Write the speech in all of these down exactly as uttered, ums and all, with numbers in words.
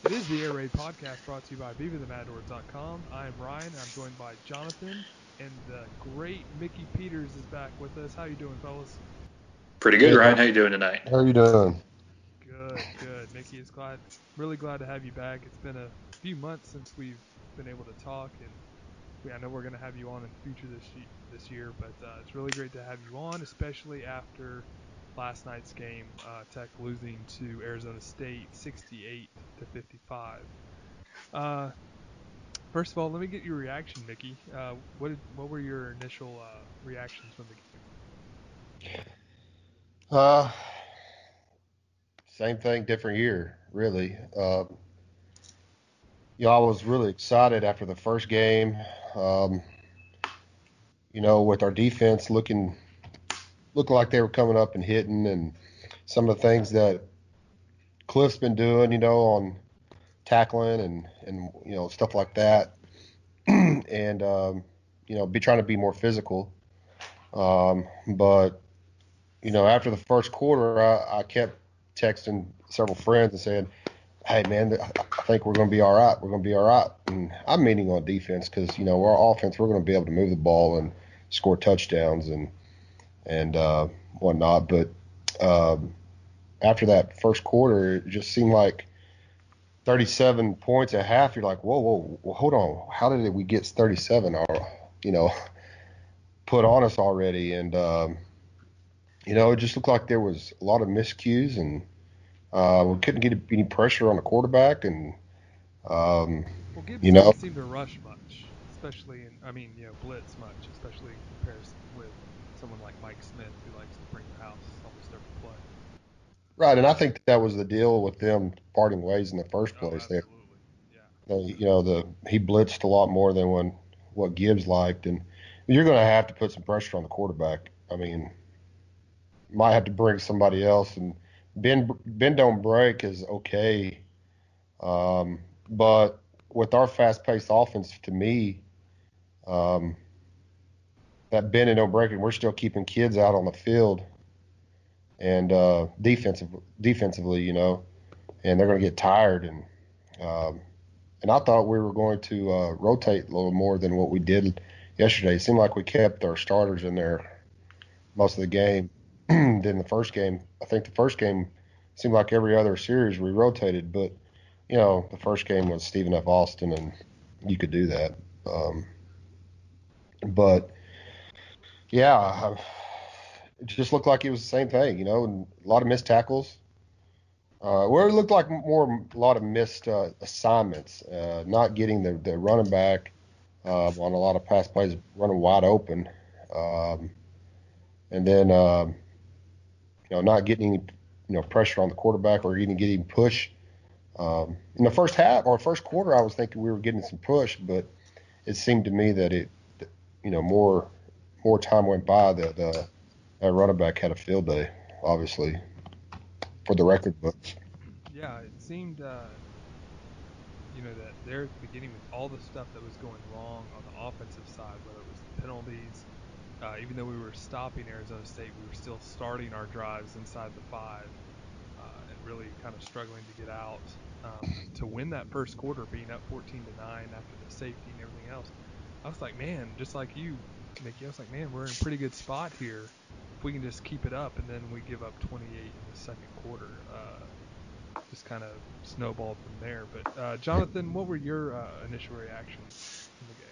It is the Air Raid podcast brought to you by Viva the Matadors dot com. I am Ryan. I'm joined by Jonathan, and the great Mickey Peters is back with us. How you doing, fellas? Pretty good, Hey, Ryan. How you doing tonight? How are you doing? Good, good. Mickey is glad, really glad to have you back. It's been a few months since we've been able to talk, and we, I know we're going to have you on in the future this ye- this year, but uh, it's really great to have you on, especially after last night's game, uh, Tech losing to Arizona State sixty-eight to fifty-five. Uh, first of all, let me get your reaction, Mickey. Uh, what did, what were your initial uh, reactions from the game? Uh, Same thing, different year, really. Um, you know, I was really excited after the first game. Um, you know, with our defense looking looking like they were coming up and hitting, and some of the things that Cliff's been doing, you know, on tackling and and you know stuff like that, and um, you know, be trying to be more physical. Um, but you know, after the first quarter, I, I kept texting several friends and saying, hey, man, I think we're going to be all right. We're going to be all right. And I'm meaning on defense because, you know, our offense, we're going to be able to move the ball and score touchdowns and and uh, whatnot. But um, after that first quarter, it just seemed like thirty-seven points at half. You're like, whoa, whoa, whoa hold on. How did we get thirty-seven, or, you know, put on us already? And, um, you know, it just looked like there was a lot of miscues, and uh, we couldn't get any pressure on the quarterback. And, um, Well, Gibbs you know, didn't seem to rush much, especially in, I mean, you know, blitz much, especially in comparison with someone like Mike Smith, who likes to bring the house almost every play. right, and I think that was the deal with them parting ways in the first Oh, place. They, absolutely. Yeah. they you know, the he blitzed a lot more than when what Gibbs liked, and you're going to have to put some pressure on the quarterback. I mean, might have to bring somebody else, and Ben Ben don't break is okay, um, but with our fast-paced offense, to me, um, that bend and don't break, and we're still keeping kids out on the field and uh, defensive defensively, you know, and they're going to get tired and. Um, And I thought we were going to uh, rotate a little more than what we did yesterday. It seemed like we kept our starters in there most of the game. Than the first game. I think the first game seemed like every other series we rotated, but you know the first game was Stephen F. Austin, and you could do that. Um, but yeah, I, it just looked like it was the same thing. You know, and a lot of missed tackles. Uh, where it looked like more a lot of missed uh, assignments, uh, not getting the, the running back uh, on a lot of pass plays running wide open, um, and then um, you know not getting any you know pressure on the quarterback or even getting push. Um, in the first half or first quarter, I was thinking we were getting some push, but it seemed to me that it you know more more time went by that uh, that running back had a field day, obviously for the record books. Yeah, it seemed, uh, you know, that there at the beginning with all the stuff that was going wrong on the offensive side, whether it was the penalties, uh, even though we were stopping Arizona State, we were still starting our drives inside the five uh, and really kind of struggling to get out um, to win that first quarter, being up fourteen to nine after the safety and everything else. I was like, man, just like you, Mickey, I was like, man, we're in a pretty good spot here if we can just keep it up, and then we give up twenty-eight in the second quarter. Uh, just kind of snowballed from there. But uh, Jonathan, what were your uh, initial reactions from the game?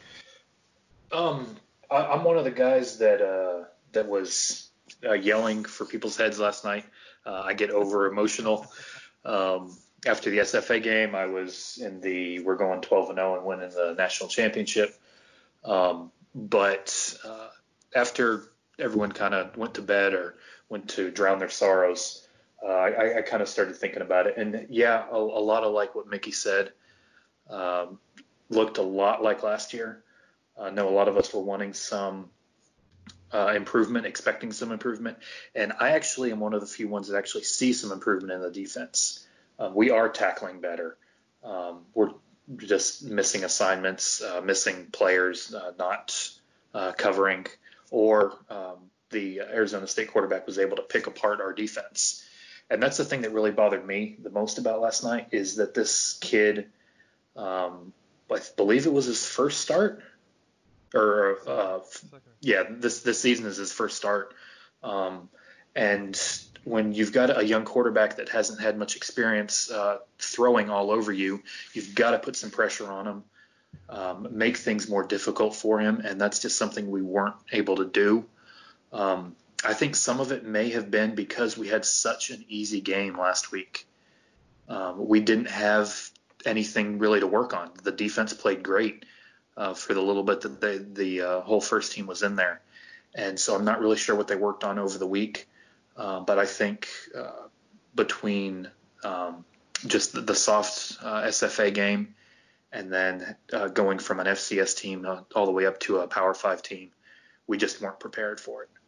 Um, I, I'm one of the guys that uh, that was uh, yelling for people's heads last night. Uh, I get over emotional. Um, after the S F A game, I was in the we're going twelve and oh and winning the national championship. Um, but uh, after everyone kind of went to bed or went to drown their sorrows, uh, I, I kind of started thinking about it. And yeah, a, a lot of like what Mickey said um, looked a lot like last year. I know a lot of us were wanting some uh, improvement, expecting some improvement. And I actually am one of the few ones that actually see some improvement in the defense. Um, we are tackling better. Um, we're just missing assignments, uh, missing players, uh, not uh, covering, or um, the Arizona State quarterback was able to pick apart our defense. and that's the thing that really bothered me the most about last night is that this kid, um, I believe it was his first start, or uh, yeah, this this season is his first start, um, and when you've got a young quarterback that hasn't had much experience uh, throwing all over you, you've got to put some pressure on him, um, make things more difficult for him, and that's just something we weren't able to do. Um, I think some of it may have been because we had such an easy game last week. Um, we didn't have anything really to work on. The defense played great uh, for the little bit that they, the uh, whole first team was in there. And so I'm not really sure what they worked on over the week. Uh, but I think uh, between um, just the, the soft uh, S F A game and then uh, going from an F C S team uh, all the way up to a Power Five team, we just weren't prepared for it.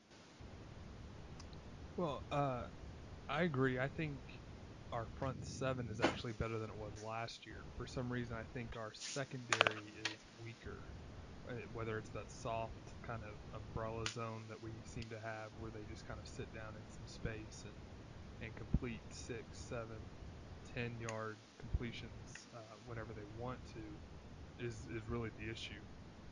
Well, uh, I agree. I think our front seven is actually better than it was last year. For some reason, I think our secondary is weaker. uh, Whether it's that soft kind of umbrella zone that we seem to have, where they just kind of sit down in some space and and complete six, seven, ten yard completions uh, whenever they want to, is is really the issue.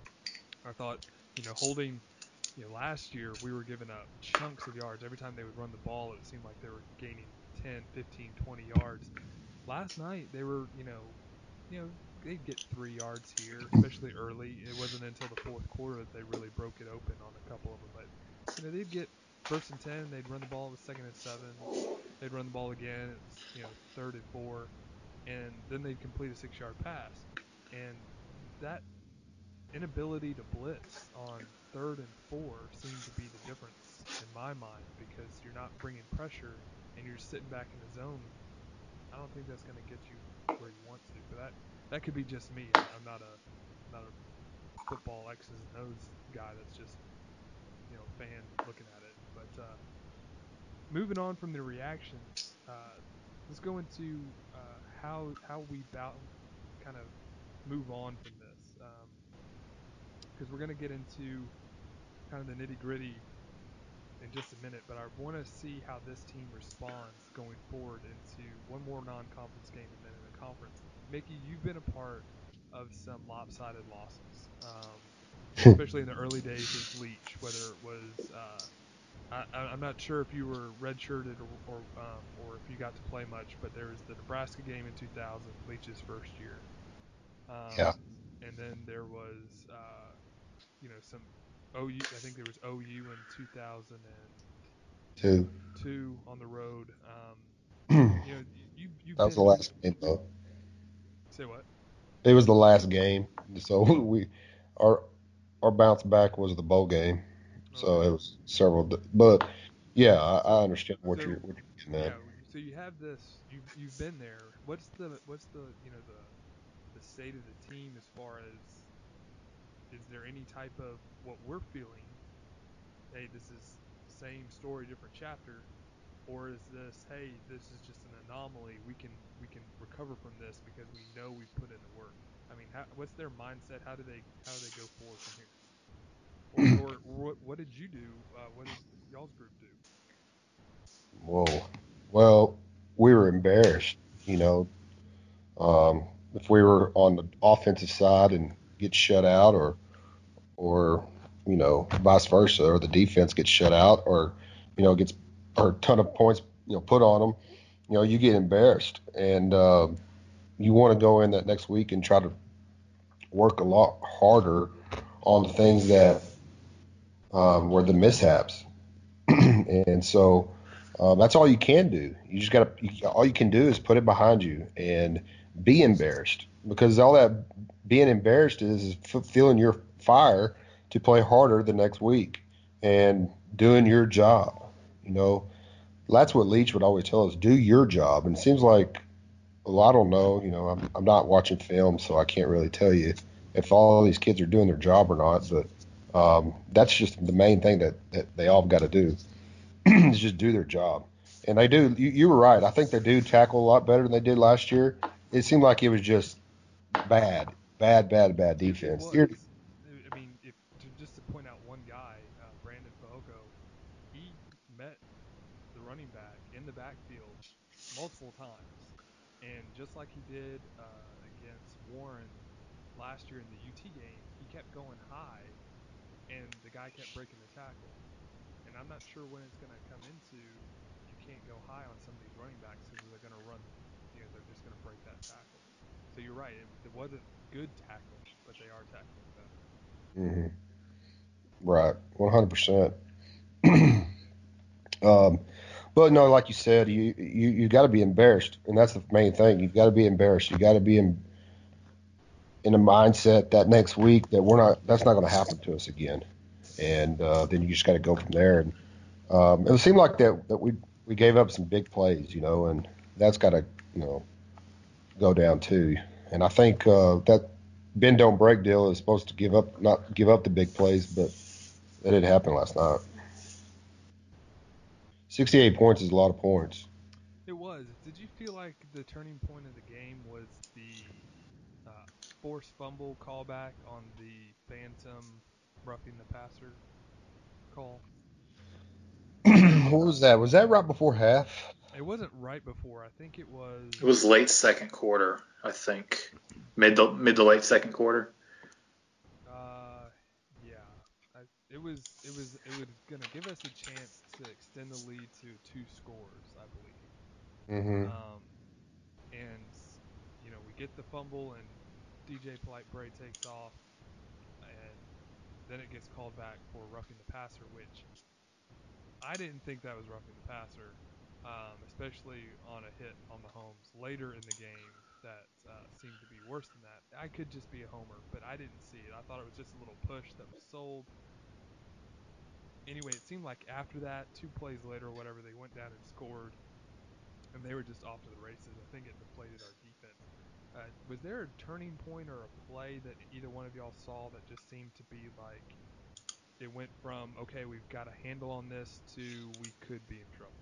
I thought, you know, holding, you know, last year we were giving up chunks of yards. Every time they would run the ball, it seemed like they were gaining ten, fifteen, twenty yards. Last night they were, you know, you know, they'd get three yards here, especially early. It wasn't until the fourth quarter that they really broke it open on a couple of them. But, you know, they'd get first and ten, they'd run the ball, it was second and seven. They'd run the ball again, it was, you know, third and four. And then they'd complete a six yard pass. And that inability to blitz on third and four seemed to be the difference in my mind, because you're not bringing pressure and you're just sitting back in the zone. I don't think that's going to get you where you want to, but that that could be just me. I, I'm not a not a football X's and O's guy. That's just, you know, fan looking at it. But uh, moving on from the reactions, uh, let's go into uh, how how we bout, kind of move on from this, because um, we're going to get into kind of the nitty gritty in just a minute, but I want to see how this team responds going forward into one more non-conference game and then in a conference. Mickey, you've been a part of some lopsided losses, um, especially in the early days of Leach. Whether it was, uh, I, I'm not sure if you were redshirted or or, um, or if you got to play much, but there was the Nebraska game in two thousand, Leach's first year, um, Yeah. and then there was, uh, you know, some O U. I think there was O U in two thousand Two. two on the road. Um, that you know, you you've was the been through. last game, though. Say what? It was the last game, so we our our bounce back was the bowl game. So Okay. it was several, d- but yeah, I, I So understand what you're so what you're getting yeah. at. So you have this. You've you've been there. What's the what's the you know the the state of the team as far as, is there any type of what we're feeling? Hey, this is same story, different chapter, or is this, hey, this is just an anomaly? We can we can recover from this because we know we've put in the work. I mean, how, what's their mindset? How do they how do they go forward from here? Or or what what did you do? Uh, what did y'all's group do? Whoa. Well, we were embarrassed, you know. Um, if we were on the offensive side and get shut out, or or you know, vice versa, or the defense gets shut out, or you know, gets or a ton of points, you know, put on them, you know, you get embarrassed, and uh, you want to go in that next week and try to work a lot harder on the things that um, were the mishaps, and so um, that's all you can do. You just got to. All you can do is put it behind you and be embarrassed, because all that being embarrassed is, is f- feeling your fire to play harder the next week and doing your job. You know, that's what Leach would always tell us: do your job. And it seems like, well, I don't know. You know, I'm I'm not watching film, so I can't really tell you if all these kids are doing their job or not. But um, that's just the main thing that, that they all got to do is just do their job. And they do. You, you were right. I think they do tackle a lot better than they did last year. It seemed like it was just bad, bad, bad, bad It, it defense. Here, was. I mean, if to, just to point out one guy, uh, Brandon Fehoko, he met the running running back in the backfield multiple times. And just like he did uh, against Warren last year in the U T game, he kept going high, and the guy kept breaking the tackle. And I'm not sure when it's going to come into you can't go high on some of these running backs because they're going to run, you know, they're just going to break that tackle. So you're right. It, it wasn't good tackling, but they are tackling better. Mm-hmm. Right, one hundred percent. Um, but no, like you said, you you, you got to be embarrassed, and that's the main thing. You've got to be embarrassed. You got to be in in a mindset that next week that we're not. That's not going to happen to us again, and uh, then you just got to go from there. And um, it seemed like that that we we gave up some big plays, you know, and that's got to you know go down too. And I think uh, that bend don't break deal is supposed to give up not give up the big plays, but that didn't happen last night. sixty-eight points is a lot of points. It was. Did you feel like the turning point of the game was the uh, forced fumble callback on the phantom roughing the passer call? What was that? Was that right before half? It wasn't right before. I think it was. It was late second quarter, I think, mid to, mid to late second quarter. Uh, yeah. I, it was. It was. It was gonna give us a chance to extend the lead to two scores, I believe. Mm-hmm. Um, and you know we get the fumble and D J Polite Bray takes off, and then it gets called back for roughing the passer, which I didn't think that was roughing the passer, um, especially on a hit on Mahomes later in the game that uh, seemed to be worse than that. I could just be a homer, but I didn't see it. I thought it was just a little push that was sold. Anyway, it seemed like after that, two plays later or whatever, they went down and scored, and they were just off to the races. I think it deflated our defense. Uh, was there a turning point or a play that either one of y'all saw that just seemed to be like it went from okay, we've got a handle on this to we could be in trouble?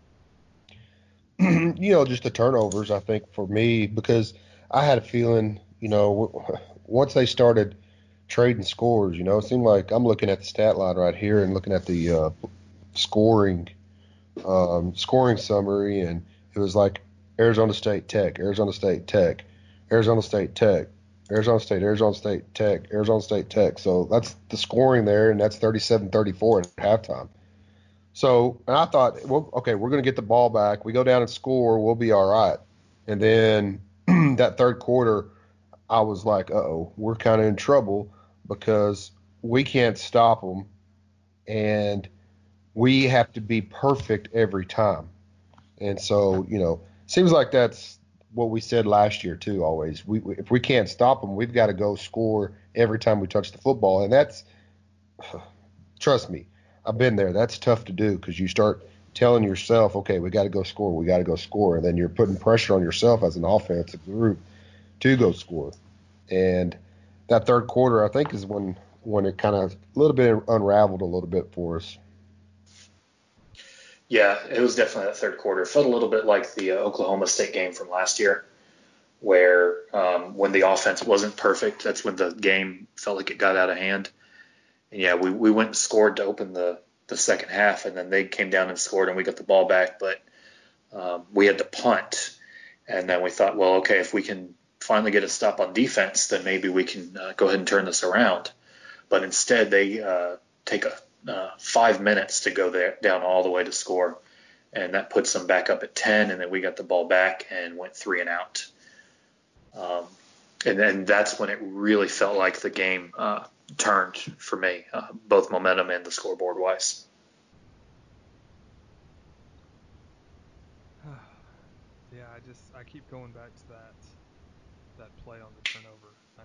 You know, just the turnovers, I think, for me, because I had a feeling, you know, w- once they started trading scores, you know, it seemed like I'm looking at the stat line right here and looking at the uh, scoring um, scoring summary, and it was like Arizona State Tech, Arizona State Tech, Arizona State Tech, Arizona State, Arizona State Tech, Arizona State Tech. So that's the scoring there, and that's thirty-seven thirty-four at halftime. So, and I thought, well, okay, we're going to get the ball back. We go down and score, we'll be all right. And then that third quarter, I was like, uh oh, we're kind of in trouble because we can't stop them, and we have to be perfect every time. And so, you know, seems like that's what we said last year too. Always, we if we can't stop them, we've got to go score every time we touch the football, and that's trust me, I've been there. That's tough to do because you start telling yourself, okay, we got to go score, we got to go score, and then you're putting pressure on yourself as an offensive group to go score. And that third quarter, I think, is when when it kind of a little bit unraveled a little bit for us. Yeah, it was definitely that third quarter. It felt a little bit like the uh, Oklahoma State game from last year, where um, when the offense wasn't perfect, that's when the game felt like it got out of hand. And yeah, we, we went and scored to open the, the second half, and then they came down and scored, and we got the ball back. But um, we had to punt, and then we thought, well, okay, if we can finally get a stop on defense, then maybe we can uh, go ahead and turn this around. But instead, they uh, take a uh, five minutes to go there down all the way to score, and that puts them back up at ten. And then we got the ball back and went three and out. Um, and then that's when it really felt like the game uh, turned for me, uh, both momentum and the scoreboard wise. Yeah, I just I keep going back to that that play on the turnover. I,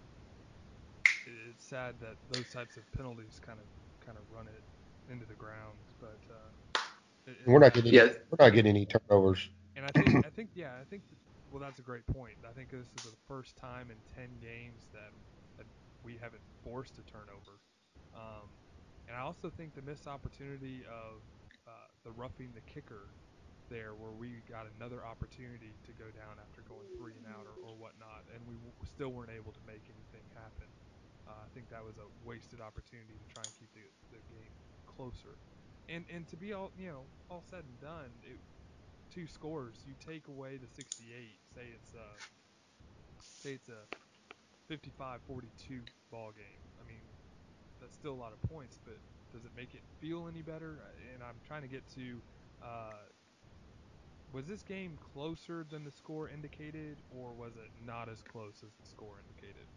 it's sad that those types of penalties kind of kind of run it into the ground, but uh, it, And we're it not getting happens. any, Yeah, we're not getting any turnovers. And I think I think yeah I think that, well that's a great point. I think this is the first time in ten games that, that we haven't forced a turnover, um, and I also think the missed opportunity of uh, the roughing the kicker there, where we got another opportunity to go down after going three and out or, or whatnot, and we w- still weren't able to make anything happen. Uh, I think that was a wasted opportunity to try and keep the, the game closer. and and to be all you know all said and done, it, two scores. You take away the sixty-eight. Say it's a say it's a fifty-five forty-two ball game. I mean, that's still a lot of points, but does it make it feel any better? And I'm trying to get to, uh, was this game closer than the score indicated, or was it not as close as the score indicated?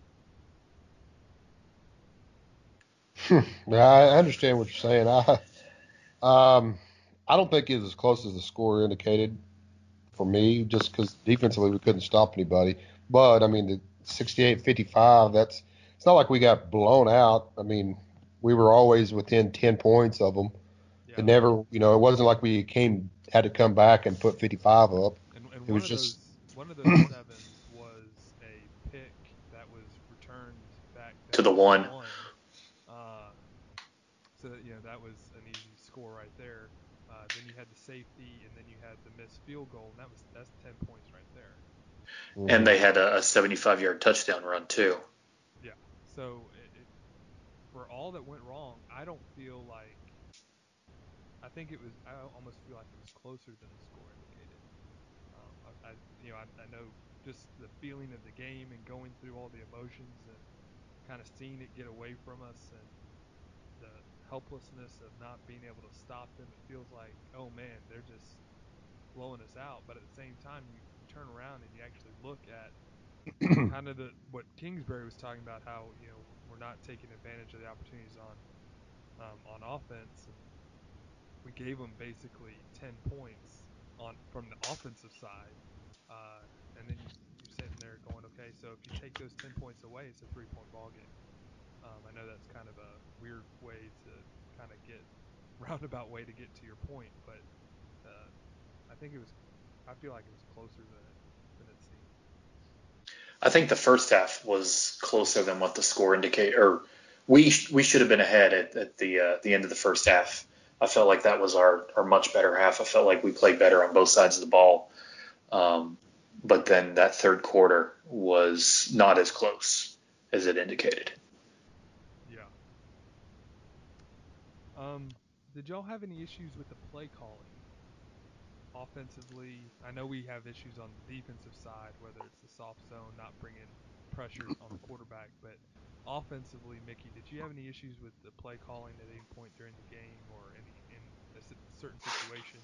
Yeah, I understand what you're saying. I um, I don't think it was as close as the score indicated for me, just because defensively we couldn't stop anybody. But I mean, the sixty-eight fifty-five, that's it's not like we got blown out. I mean, we were always within ten points of them. It Yeah. never, you know, it wasn't like we came had to come back and put fifty-five up. And and It one was of just those one of those sevens was a pick that was returned back To down the to the one. one. Uh, so that, you know that was an easy score right there. Uh, then you had the safety, and then you had the missed field goal, and that was that's ten points right there. And mhm. they had a, a seventy-five yard touchdown run too. Yeah. So it, it, for all that went wrong, I don't feel like I think it was. I almost feel like it was closer than the score indicated. Um, I, I you know I, I know just the feeling of the game and going through all the emotions and kind of seeing it get away from us and the helplessness of not being able to stop them. It feels like, oh man, they're just blowing us out. But at the same time, you, you turn around and you actually look at kind of the what Kingsbury was talking about, how you know we're not taking advantage of the opportunities on um, on offense, and we gave them basically ten points on from the offensive side, uh, and then you you're sitting there going, okay, so if you take those ten points away, it's a three point ball game. Um, I know that's kind of a weird way to kind of get roundabout way to get to your point, but uh, I think it was. I feel like it was closer than it than it seemed. I think the first half was closer than what the score indicated, or we sh- we should have been ahead at, at the uh, the end of the first half. I felt like that was our, our much better half. I felt like we played better on both sides of the ball. Um, but then that third quarter was not as close as it indicated. Yeah. Um, did y'all have any issues with the play calling offensively? I know we have issues on the defensive side, whether it's the soft zone not bringing pressures on the quarterback, but offensively, Mickey, did you have any issues with the play calling at any point during the game or any in a si- certain situation?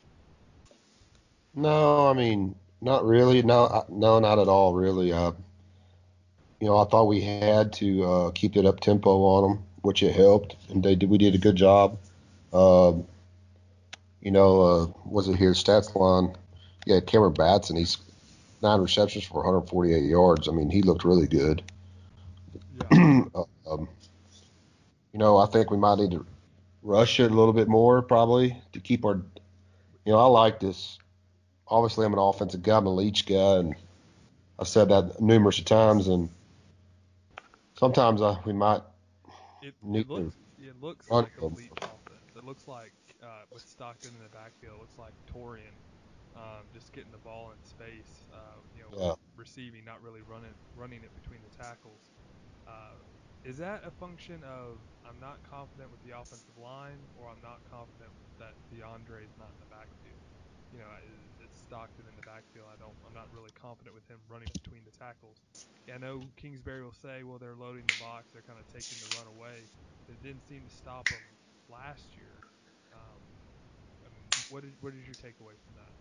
No, I mean, not really. No, uh, no, not at all, really. Uh, you know, I thought we had to uh, keep it up tempo on them, which it helped, and they did. We did a good job. Um, you know, uh, was it here stats line? Yeah, Cameron Batson. He's nine receptions for one hundred forty-eight yards. I mean, he looked really good. Yeah. uh, um, you know, I think we might need to rush it a little bit more, probably, to keep our. You know, I like this. Obviously, I'm an offensive guy. I'm a leech guy, and I've said that numerous times. And sometimes I, we might It it need to looks it looks run like a them. Leach offense. It looks like uh, with Stockton in the backfield, it looks like Torian um, just getting the ball in space. Uh, you know, Yeah. receiving, not really running running it between the tackles. Uh, is that a function of I'm not confident with the offensive line, or I'm not confident that DeAndre is not in the backfield? You know, it's Stockton in the backfield. I don't. I'm not really confident with him running between the tackles. Yeah, I know Kingsbury will say, well, they're loading the box, they're kind of taking the run away, but it didn't seem to stop them last year. Um, I mean, what is what is your takeaway from that?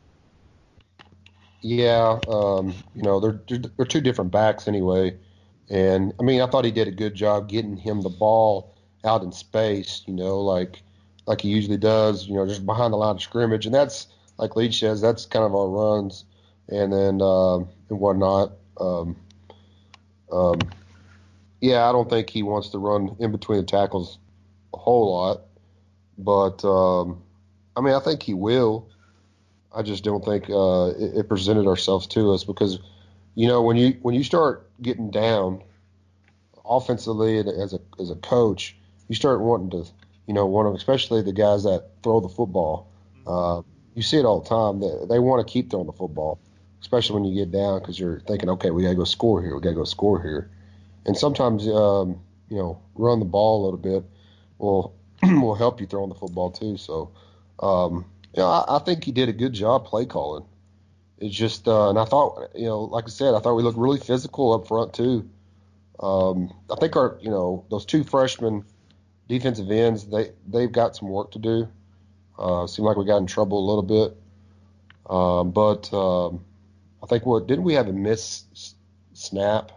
Yeah. Um, you know, they're they're two different backs anyway. And I mean, I thought he did a good job getting him the ball out in space. You know, like like he usually does. You know, just behind the line of scrimmage, and that's like Leach says, that's kind of our runs, and then um, and whatnot. Um, um, yeah, I don't think he wants to run in between the tackles a whole lot, but um, I mean, I think he will. I just don't think uh, it, it presented ourselves to us because you know when you when you start getting down offensively and as a as a coach, you start wanting to, you know, want to, especially the guys that throw the football. Mm-hmm. Uh, you see it all the time. They, they want to keep throwing the football, especially when you get down because you're thinking, okay, we got to go score here. We got to go score here. And sometimes, um, you know, run the ball a little bit. Well, will help you throwing the football too. So, um, you know, I, I think he did a good job play calling. It's just, uh, and I thought, you know, like I said, I thought we looked really physical up front too. Um, I think our, you know, those two freshmen defensive ends, they they've got some work to do. Uh, seemed like we got in trouble a little bit, um, but um, I think what didn't we have a miss s- snap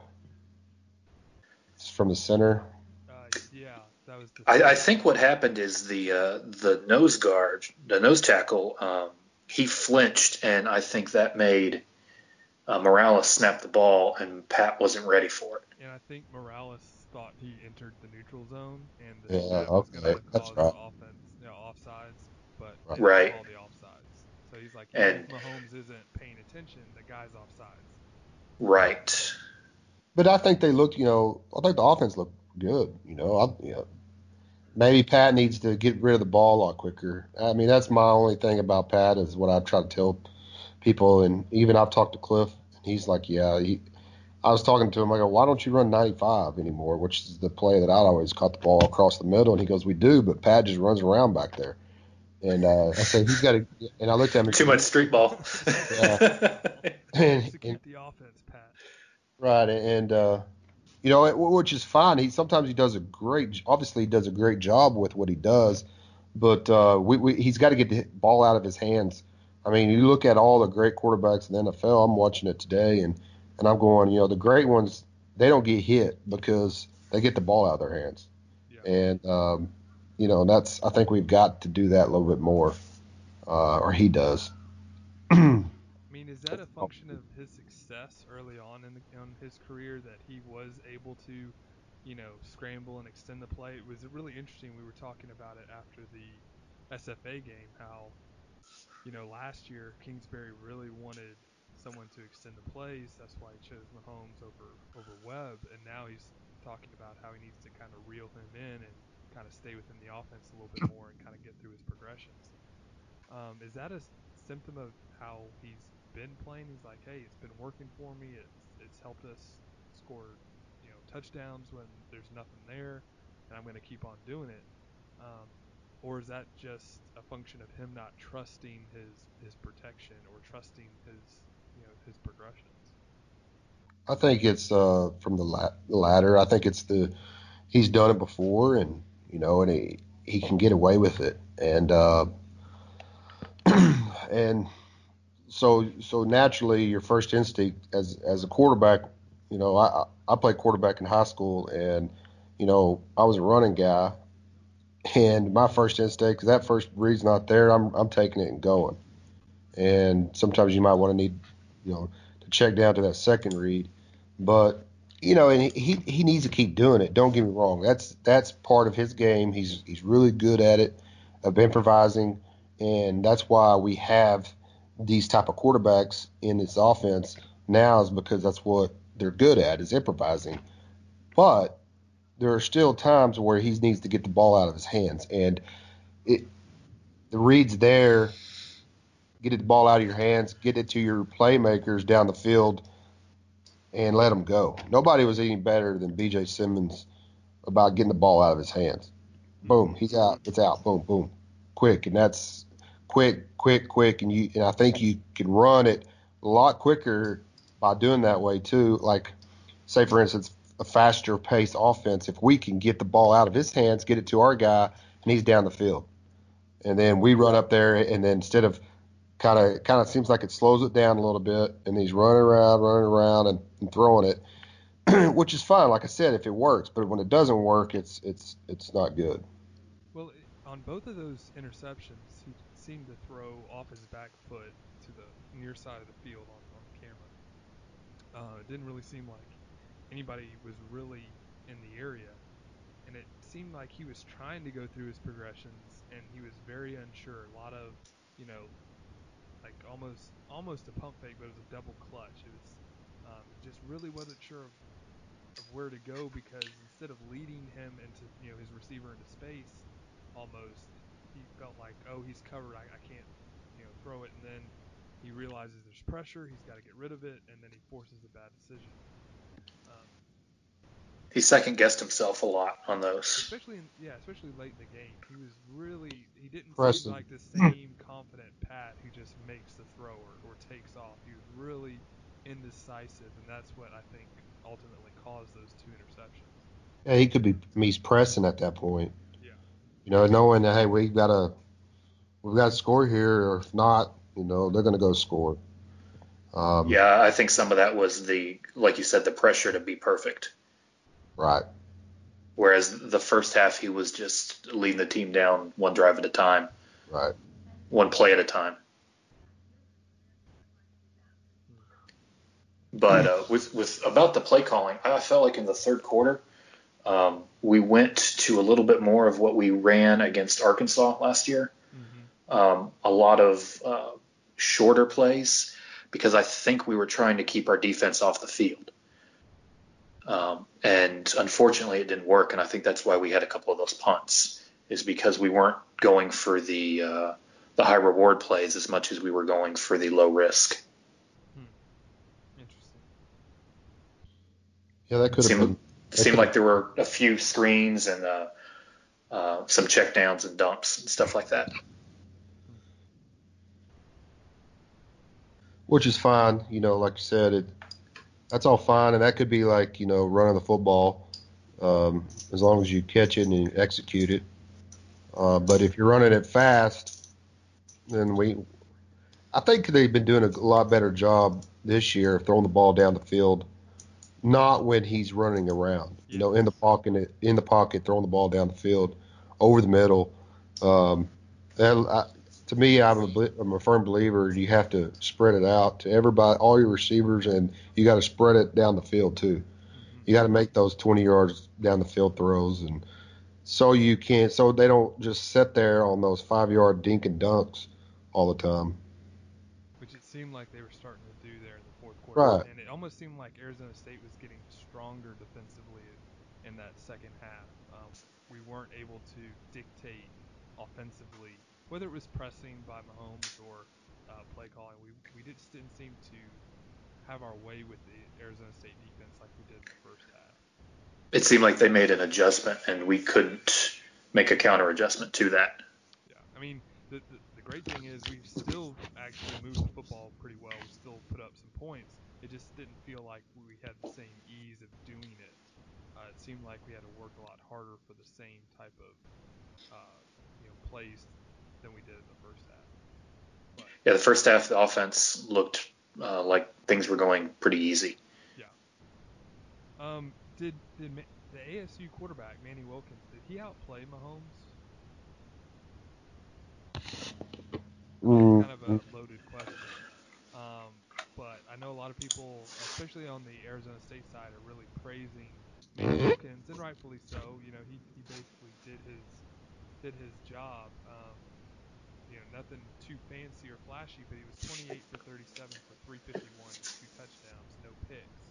from the center? Uh, yeah, that was the I, I second think what play. happened is the uh, the nose guard, the nose tackle, um, he flinched, and I think that made uh, Morales snap the ball, and Pat wasn't ready for it. And I think Morales thought he entered the neutral zone, and the Yeah, snap was going okay, to that's cause the right. offense, you know, offsides, but they Right. didn't Right. call the offsides. So he's like, even if And Mahomes isn't paying attention, the guy's offsides. right. But I think they looked, you know, I think the offense looked good. You know, I, you know, maybe Pat needs to get rid of the ball a lot quicker. I mean, that's my only thing about Pat is what I try to tell people, and even I've talked to Cliff, and he's like, yeah. He, I was talking to him. I go, why don't you run ninety-five anymore? Which is the play that I'd always caught the ball across the middle. And he goes, we do, but Pat just runs around back there. And uh, I said, he's got to. And I looked at him and Too said, much street ball. yeah, and, and Execute the offense, Pat. right, and uh, you know, it, which is fine. He sometimes he does a great, obviously he does a great job with what he does, but uh, we, we he's got to get the ball out of his hands. I mean, you look at all the great quarterbacks in the N F L. I'm watching it today, and and I'm going, you know, the great ones they don't get hit because they get the ball out of their hands, Yeah. and um, you know, that's I think we've got to do that a little bit more, uh, or he does. I mean, is that a function of his success early on in, the, in his career that he was able to, you know, scramble and extend the play? It was really interesting. We were talking about it after the S F A game, how, you know, last year Kingsbury really wanted someone to extend the plays. That's why he chose Mahomes over over Webb, and now he's talking about how he needs to kind of reel him in and kind of stay within the offense a little bit more and kind of get through his progressions. Um, is that a symptom of how he's been playing? He's like, hey, it's been working for me. It's it's helped us score, you know, touchdowns when there's nothing there, and I'm going to keep on doing it. Um, or is that just a function of him not trusting his his protection or trusting his you know his progressions? I think it's uh, from the la- latter. I think it's the he's done it before, and you know, and he he can get away with it, and uh, and so so naturally, your first instinct as as a quarterback, you know, I I played quarterback in high school, and you know, I was a running guy, and my first instinct, because that first read's not there, I'm I'm taking it and going, and sometimes you might want to need, you know, to check down to that second read, but you know, and he he needs to keep doing it. Don't get me wrong. That's that's part of his game. He's he's really good at it, of improvising, and that's why we have these type of quarterbacks in this offense now is because that's what they're good at is improvising. But there are still times where he needs to get the ball out of his hands, and it the reads there. Get the ball out of your hands, get it to your playmakers down the field, and let them go. Nobody was any better than B J Simmons about getting the ball out of his hands. Boom, Mm-hmm. he's out. It's out. Boom, boom, quick, and that's quick, quick, quick, and you and I think you can run it a lot quicker by doing that way too. Like, say for instance, a faster paced offense. If we can get the ball out of his hands, get it to our guy, and he's down the field, and then we run up there, and then instead of kind of kind of seems like it slows it down a little bit, and he's running around, running around, and, and throwing it, which is fine. Like I said, if it works, but when it doesn't work, it's it's it's not good. Well, it, on both of those interceptions, he seemed to throw off his back foot to the near side of the field on, on the camera. Uh, it didn't really seem like anybody was really in the area, and it seemed like he was trying to go through his progressions, and he was very unsure. A lot of, you know, like almost almost a pump fake, but it was a double clutch. It was um, he just really wasn't sure of, of where to go because instead of leading him into you know his receiver into space, almost he felt like oh he's covered. I, I can't you know throw it, and then he realizes there's pressure. He's got to get rid of it, and then he forces a bad decision. Um, he second guessed himself a lot on those. Especially in, yeah, especially late in the game. He was really he didn't Preston. seem like the same confident Pat who just makes the throw or, or takes off. He was really indecisive, and that's what I think ultimately caused those two interceptions. Yeah, he could be. I mean, he's pressing at that point. Yeah. You know, knowing that hey, we gotta we've got to score here, or if not, you know, they're gonna go score. Um, Yeah, I think some of that was the, like you said, the pressure to be perfect. Right. Whereas the first half, he was just leading the team down one drive at a time, Right. one play at a time. But uh, with with about the play calling, I felt like in the third quarter, um, we went to a little bit more of what we ran against Arkansas last year. Mm-hmm. Um, a lot of uh, shorter plays because I think we were trying to keep our defense off the field. Um, and unfortunately, it didn't work, and I think that's why we had a couple of those punts, is because we weren't going for the uh, the high reward plays as much as we were going for the low risk. Hmm. Interesting. Yeah, that could have Seemed, been. seemed like there were a few screens and uh, uh, some checkdowns and dumps and stuff like that. Which is fine, you know, like you said, it that's all fine, and that could be like, you know, running the football, um, as long as you catch it and you execute it. Uh, but if you're running it fast, then we, I think they've been doing a lot better job this year of throwing the ball down the field, not when he's running around, you know, in the pocket, in the pocket, throwing the ball down the field, over the middle. Um, and I, to me, I'm a, I'm a firm believer you have to spread it out to everybody, all your receivers, and you got to spread it down the field too. Mm-hmm. You got to make those twenty yards down the field throws, and so you can't, so they don't just sit there on those five yard dink and dunks all the time. Which it seemed like they were starting to do there in the fourth quarter. Right. And it almost seemed like Arizona State was getting stronger defensively in that second half. Um, we weren't able to dictate offensively, whether it was pressing by Mahomes or uh, play calling. We we just didn't seem to have our way with the Arizona State defense like we did in the first half. It seemed like they made an adjustment, and we couldn't make a counter adjustment to that. Yeah, I mean, the, the the great thing is we still actually moved the football pretty well. We still put up some points. It just didn't feel like we had the same ease of doing it. Uh, it seemed like we had to work a lot harder for the same type of uh, you know plays than we did in the first half. But Yeah, the first half, the offense looked uh, like things were going pretty easy. yeah, um, did did Ma- the A S U quarterback Manny Wilkins, did he outplay Mahomes? Mm, Kind of a loaded question. Um, but I know a lot of people, especially on the Arizona State side, are really praising Manny Wilkins, and rightfully so. You know, he, he basically did his did his job. Um, you know, nothing too fancy or flashy, but he was twenty-eight for thirty-seven for three fifty-one and two touchdowns, no picks.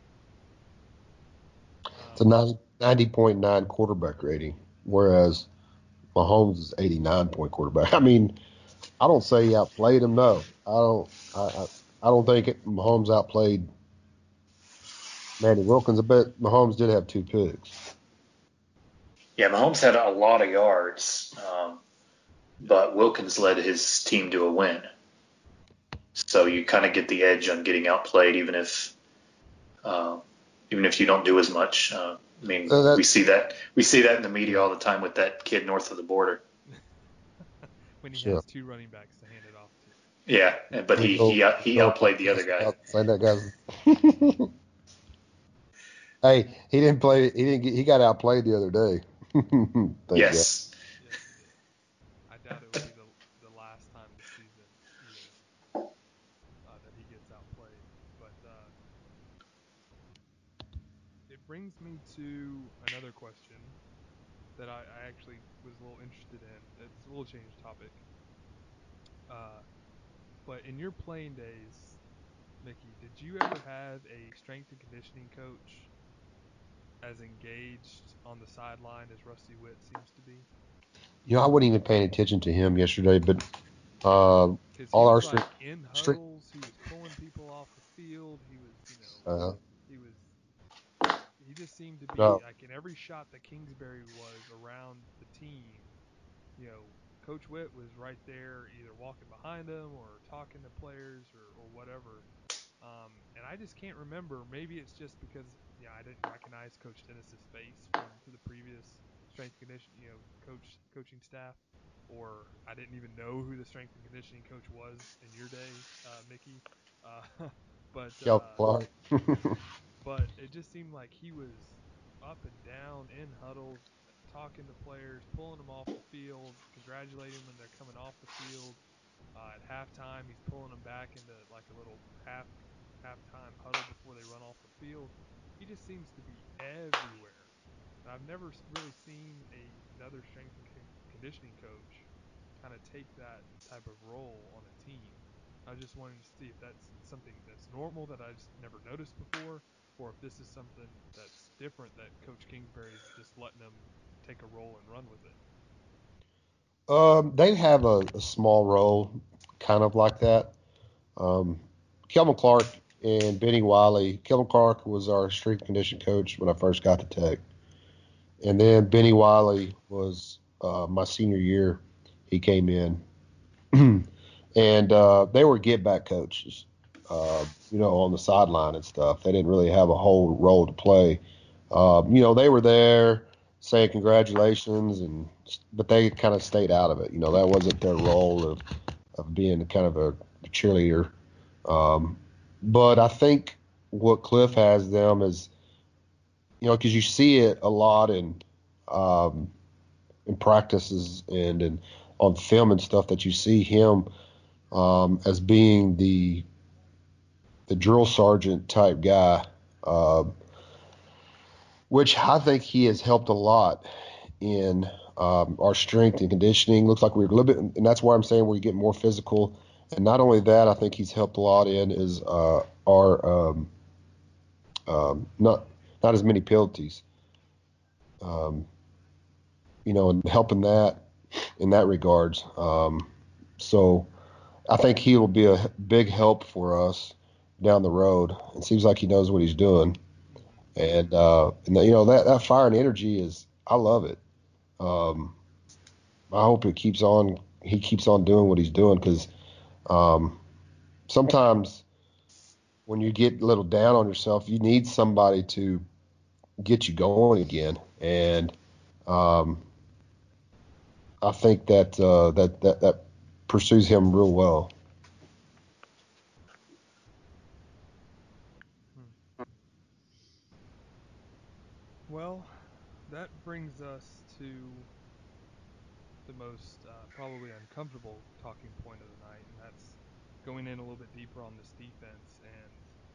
it's a Um, ninety point nine quarterback rating, whereas Mahomes is eighty-nine point quarterback. I mean, I don't say he outplayed him. No, I don't. I I, I don't think it, Mahomes outplayed Manny Wilkins. I bet Mahomes did have two picks. Yeah, Mahomes had a lot of yards, um, but Wilkins led his team to a win. So you kind of get the edge on getting outplayed, even if uh, even if you don't do as much. Uh, I mean, Uh, that, we see that we see that in the media all the time with that kid north of the border. when he sure. has two running backs to hand it off to. Yeah, but he he out- he outplayed the other guy. Say that guy's. Hey, he didn't play. He didn't. Get, he got outplayed the other day. Thank Yes. Yes, he did. I doubt it would be the the last time this season either uh, that he gets outplayed. But uh, it brings me to another question that I, I actually was a little interested in. It's a little change topic. Uh, but in your playing days, Mickey, did you ever have a strength and conditioning coach as engaged on the sideline as Rusty Witt seems to be? You know, I wasn't even paying attention to him yesterday, but uh, Because he all our was like strict, in strict huddles, he was pulling people off the field, he was, you know, uh, he was, he just seemed to be No. like in every shot that Kingsbury was around the team, you know, Coach Witt was right there, either walking behind him or talking to players or, or whatever. Um, and I just can't remember. Maybe it's just because yeah, I didn't recognize Coach Dennis's face from the previous strength and conditioning, you know, coach coaching staff, or I didn't even know who the strength and conditioning coach was in your day, uh, Mickey. Uh, but Kel uh, Clark. but it just seemed like he was up and down in huddles, talking to players, pulling them off the field, congratulating them when they're coming off the field. Uh, at halftime, he's pulling them back into like a little half halftime huddle before they run off the field. He just seems to be everywhere. And I've never really seen a another strength and conditioning coach kind of take that type of role on a team. I was just wanting to see if that's something that's normal that I just never noticed before, or if this is something that's different that Coach Kingsbury is just letting them take a role and run with it. Um, they have a, a small role, kind of like that. Um, Kelvin Clark and Benny Wiley. Kelvin Clark was our strength and conditioning coach when I first got to Tech, and then Benny Wiley was uh, my senior year. He came in, and uh, they were get back coaches. Uh, you know, on the sideline and stuff. They didn't really have a whole role to play. Um, you know, they were there saying congratulations, and but they kind of stayed out of it. You know, that wasn't their role of of being kind of a cheerleader. Um, but I think what Cliff has them is, you know, because you see it a lot in um, in practices and and on film and stuff that you see him um, as being the the drill sergeant type guy, uh, which I think he has helped a lot in um, our strength and conditioning. Looks like we're a little bit, and that's why I'm saying we get more physical. And not only that, I think he's helped a lot in is uh, our um, um, not not as many penalties. Um, you know, and helping that in that regards. Um, so I think he will be a big help for us down the road. It seems like he knows what he's doing, and uh, and you know that that fire and energy is I love it. Um, I hope it keeps on. He keeps on doing what he's doing because um, sometimes when you get a little down on yourself, you need somebody to get you going again. And um, I think that, uh, that that that pursues him real well. Hmm. Well, that brings us to the most uh, probably uncomfortable talking point of the night, and that's going in a little bit deeper on this defense and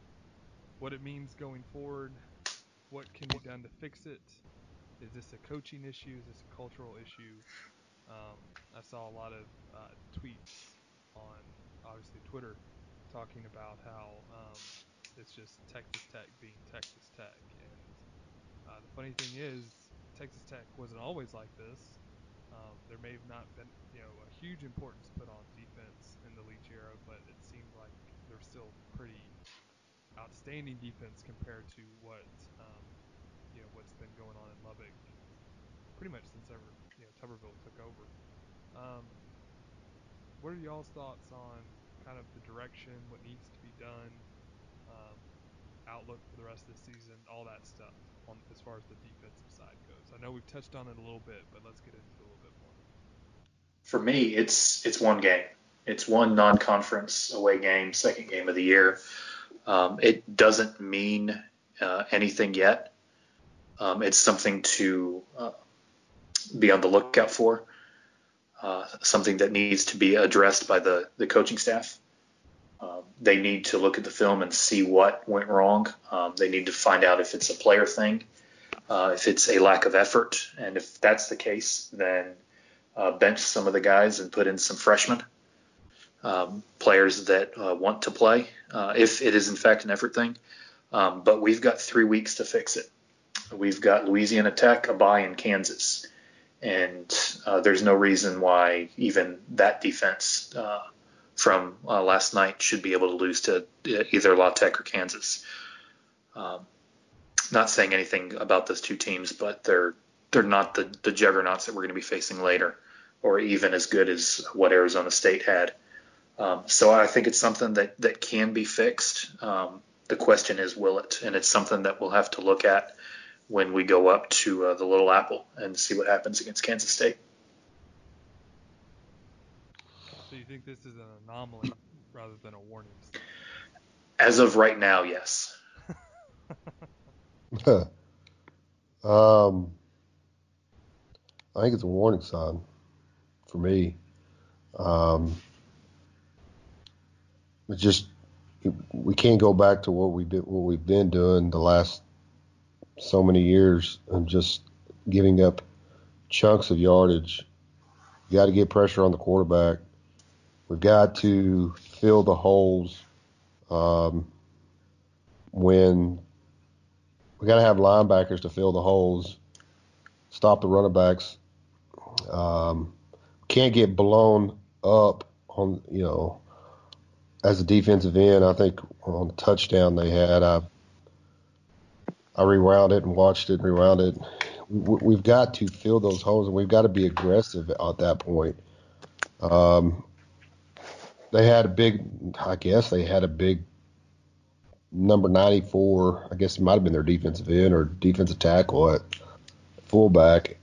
what it means going forward. What can be done to fix it? Is this a coaching issue? Is this a cultural issue? Um, I saw a lot of uh, tweets on obviously Twitter talking about how um, it's just Texas Tech being Texas Tech. And uh, the funny thing is, Texas Tech wasn't always like this. Um, there may have not been, you know, a huge importance put on defense in the Leach era, but it seemed like there's still pretty outstanding defense compared to what, um, you know, what's been going on in Lubbock pretty much since ever, you know, Tuberville took over. Um, what are y'all's thoughts on kind of the direction, what needs to be done, um, outlook for the rest of the season, all that stuff on as far as the defensive side goes? I know we've touched on it a little bit, but let's get into it a little bit more. For me, it's it's one game. It's one non-conference away game, second game of the year. Um, it doesn't mean uh, anything yet. Um, it's something to uh, be on the lookout for. Uh, something that needs to be addressed by the the coaching staff. Um, they need to look at the film and see what went wrong. Um, they need to find out if it's a player thing, uh, if it's a lack of effort, and if that's the case, then uh, bench some of the guys and put in some freshmen, um, players that uh, want to play, uh, if it is in fact an effort thing. Um, but we've got three weeks to fix it. We've got Louisiana Tech, a bye in Kansas, and uh, there's no reason why even that defense uh, from uh, last night should be able to lose to either La Tech or Kansas. Um, not saying anything about those two teams, but they're they're not the, the juggernauts that we're going to be facing later, or even as good as what Arizona State had. Um, so I think it's something that, that can be fixed. Um, the question is, will it? And it's something that we'll have to look at when we go up to uh, the Little Apple and see what happens against Kansas State. So you think this is an anomaly rather than a warning sign? As of right now, yes. um, I think it's a warning sign for me. Um, it's just we can't go back to what we did, what we've been doing the last so many years, and just giving up chunks of yardage. You got to get pressure on the quarterback. We've got to fill the holes. Um, when we got to have linebackers to fill the holes, stop the running backs. Um, can't get blown up on, you know, as a defensive end. I think on the touchdown they had, I I rewound it and watched it and rewound it. We've got to fill those holes, and we've got to be aggressive at that point. Um, they had a big, I guess they had a big number ninety-four. I guess it might have been their defensive end or defensive tackle at fullback.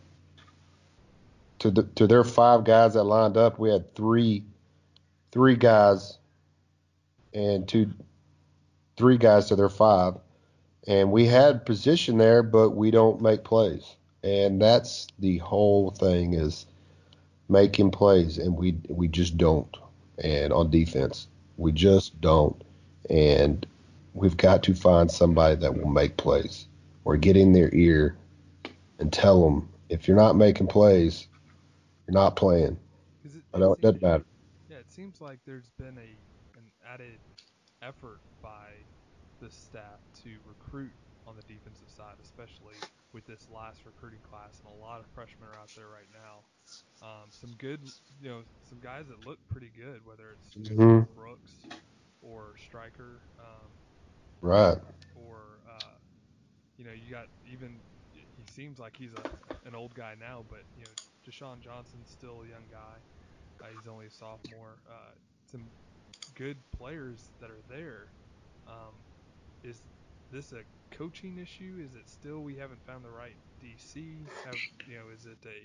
To the, to their five guys that lined up, we had three three guys and two three guys to their five, and we had position there, but we don't make plays, and that's the whole thing is making plays, and we we just don't. And on defense, we just don't, and we've got to find somebody that will make plays or get in their ear and tell them, if you're not making plays, you're not playing. It, it I know it doesn't matter. Yeah, it seems like there's been a an added effort by the staff to recruit on the defensive side, especially with this last recruiting class, and a lot of freshmen are out there right now. Um, some good, you know, some guys that look pretty good, whether it's Mm-hmm. Brooks or Stryker, um, Right. or uh, you know, you got even he seems like he's a an old guy now, but you know, Deshaun Johnson's still a young guy. Uh, he's only a sophomore. Uh, some good players that are there. Um, is this a coaching issue? Is it still we haven't found the right D C? Have you know? Is it a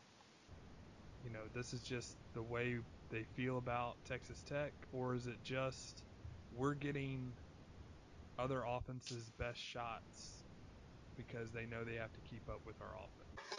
you know this is just the way they feel about Texas Tech, or is it just we're getting other offenses' best shots because they know they have to keep up with our offense?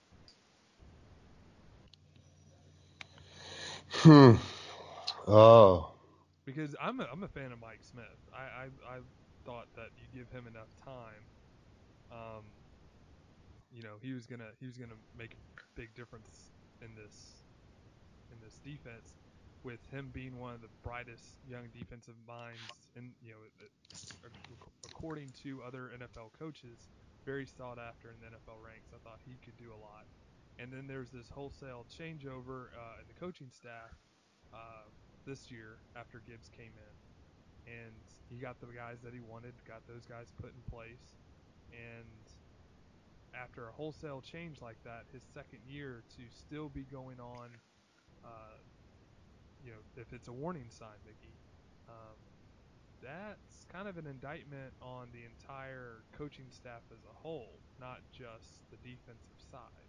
Hmm. Oh. Because I'm a, I'm a fan of Mike Smith. I, I I thought that you give him enough time, um, you know, he was gonna he was gonna make a big difference in this in this defense, with him being one of the brightest young defensive minds, and you know, according to other N F L coaches, very sought after in the N F L ranks. I thought he could do a lot. And then there's this wholesale changeover uh, in the coaching staff uh, this year after Gibbs came in, and he got the guys that he wanted, got those guys put in place, and after a wholesale change like that, his second year to still be going on, uh, you know, if it's a warning sign, Mickey, um, that's kind of an indictment on the entire coaching staff as a whole, not just the defensive side.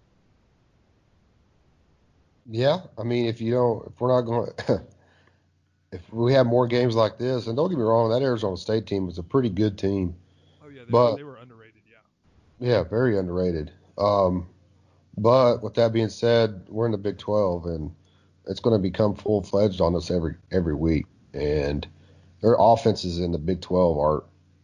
Yeah, I mean, if you don't, if we're not going, if we have more games like this, and don't get me wrong, that Arizona State team is a pretty good team. Oh yeah, they, but they were underrated. Yeah. Yeah, very underrated. Um, but with that being said, we're in the Big twelve, and it's going to become full fledged on us every every week. And their offenses in the Big twelve are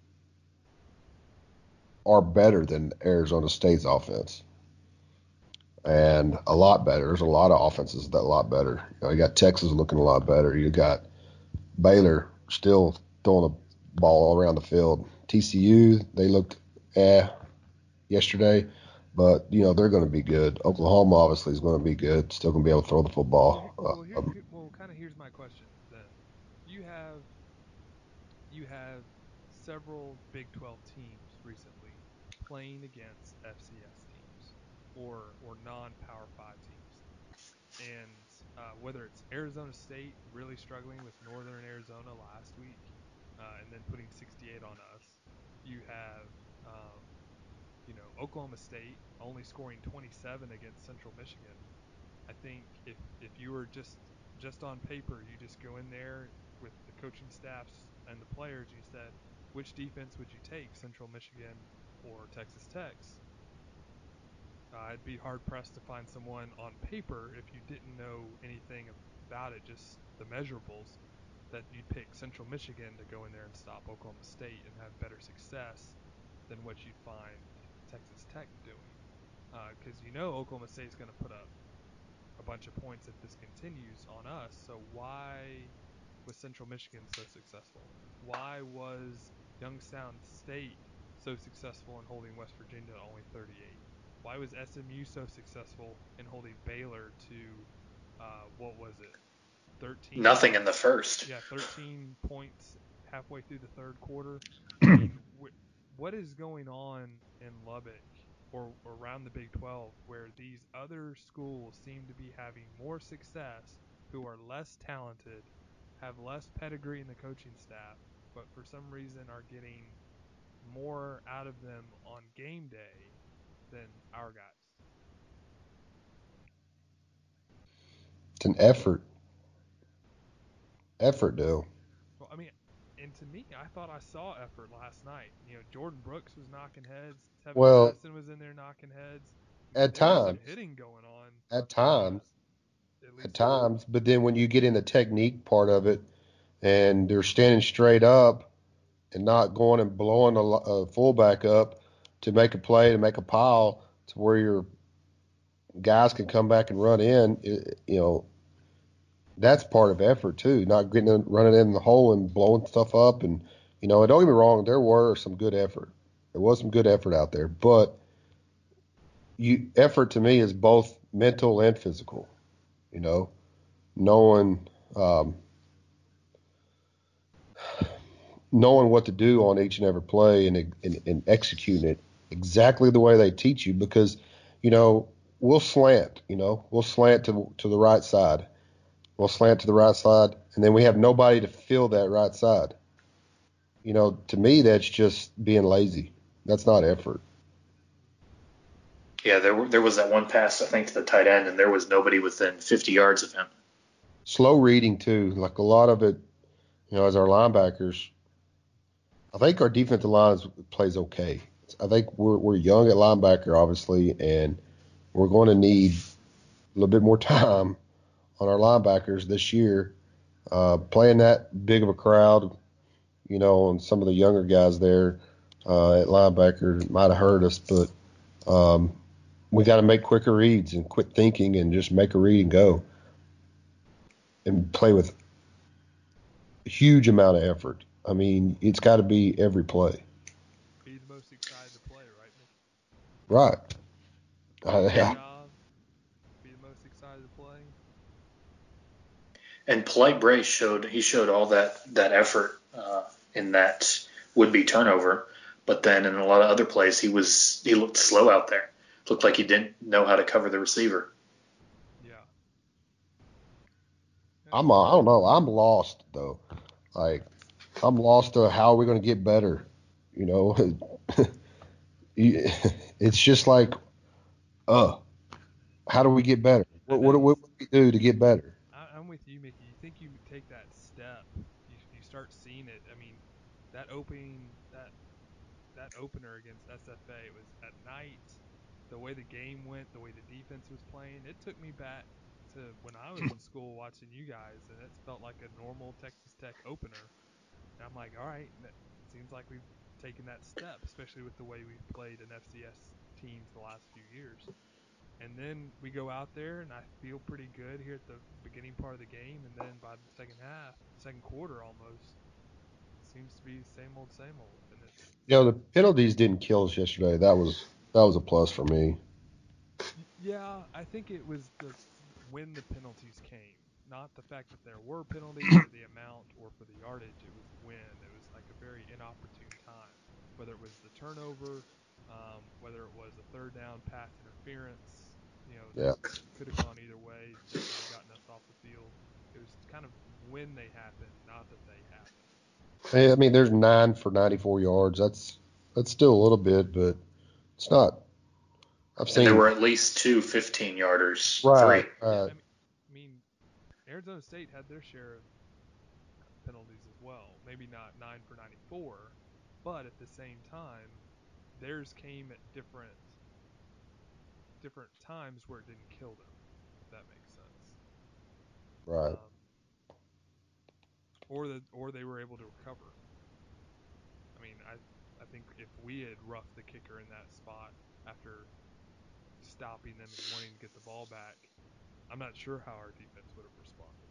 are better than Arizona State's offense, and a lot better. There's a lot of offenses that are a lot better. You know, you got Texas looking a lot better. You got Baylor still throwing the ball all around the field. T C U, they looked eh yesterday, but you know they're going to be good. Oklahoma obviously is going to be good. Still going to be able to throw the football. Well, well, here, Um, here, well, kind of here's my question then. You have you have several Big twelve teams recently playing against F C S teams or or non-Power Five teams, and uh, whether it's Arizona State really struggling with Northern Arizona last week, uh, and then putting sixty-eight on us, you have um, you know Oklahoma State only scoring twenty-seven against Central Michigan. I think if if you were just just on paper, you just go in there with the coaching staffs and the players, you said, which defense would you take, Central Michigan or Texas Tech's? Uh, I'd be hard pressed to find someone on paper, if you didn't know anything about it, just the measurables, that you'd pick Central Michigan to go in there and stop Oklahoma State and have better success than what you'd find Texas Tech doing. Because uh, you know Oklahoma State's going to put up a bunch of points if this continues on us. So why was Central Michigan so successful? Why was Youngstown State so successful in holding West Virginia to only thirty-eight? Why was S M U so successful in holding Baylor to uh, what was it, thirteen? Nothing in the first. Yeah, thirteen points halfway through the third quarter. I mean, wh- what is going on in Lubbock or, or around the Big twelve where these other schools seem to be having more success, who are less talented, have less pedigree in the coaching staff, but for some reason are getting more out of them on game day than our guys? It's an effort. Effort, though. Well, I mean, and to me, I thought I saw effort last night. You know, Jordan Brooks was knocking heads. Tevin Well, Madison was in there knocking heads. I mean, at there was some times, hitting going on. at Uh, times, at at least, times. But then when you get in the technique part of it, and they're standing straight up and not going and blowing a, a fullback up to make a play, to make a pile, to where your guys can come back and run in, it, you know, that's part of effort too. Not getting in, running in the hole and blowing stuff up. And, you know, don't get me wrong, there were some good effort. There was some good effort out there. But you effort to me is both mental and physical, you know, knowing um, knowing what to do on each and every play and, and, and executing it exactly the way they teach you, because, you know, we'll slant, you know, we'll slant to, to the right side. We'll slant to the right side, and then we have nobody to fill that right side. You know, to me, that's just being lazy. That's not effort. Yeah, there there was that one pass, I think, to the tight end, and there was nobody within fifty yards of him. Slow reading, too. Like a lot of it, you know, as our linebackers, I think our defensive line plays okay. I think we're, we're young at linebacker, obviously, and we're going to need a little bit more time on our linebackers this year. Uh, playing that big of a crowd, you know, and some of the younger guys there uh, at linebacker might have hurt us, but um, we got to make quicker reads and quit thinking and just make a read and go and play with a huge amount of effort. I mean, it's got to be every play. be the most excited to play, right, Mickey? Right. Do your Uh, job, be the most excited to play. And Polite Bray showed he showed all that that effort uh, in that would be turnover, but then in a lot of other plays he was he looked slow out there. Looked like he didn't know how to cover the receiver. Yeah. I'm, uh, I don't know. I'm lost, though. Like, I'm lost to how are we going to get better. You know, it's just like, uh, how do we get better? I What, know what, you. what do we do to get better? I, I'm with you, Mickey. You think you take that step, you you start seeing it. I mean, that opening that that opener against S F A, it was at night. The way the game went, the way the defense was playing, it took me back to when I was in school watching you guys, and it felt like a normal Texas Tech opener. And I'm like, all right, it seems like we've taken that step, especially with the way we've played an F C S teams the last few years. And then we go out there, and I feel pretty good here at the beginning part of the game, and then by the second half, second quarter almost, seems to be same old, same old. And it's You know, the penalties didn't kill us yesterday. That was that was a plus for me. yeah, I think it was the when the penalties came, not the fact that there were penalties or the amount or for the yardage. It was when. It was like a very inopportune time. Whether it was the turnover, um, whether it was a third down pass interference, you know, Yeah. could have gone either way. That would have gotten us off the field. It was kind of when they happened, not that they happened. Hey, I mean, there's nine for ninety-four yards. That's that's still a little bit, but it's not. I've And seen there were at least two fifteen-yarders. right. Three. Yeah, right. I mean, I mean, Arizona State had their share of penalties as well. Maybe not nine for ninety-four, but at the same time, theirs came at different different times where it didn't kill them, if that makes sense. Right. Um, or the or they were able to recover. I mean, I I think if we had roughed the kicker in that spot after stopping them and wanting to get the ball back, I'm not sure how our defense would have responded.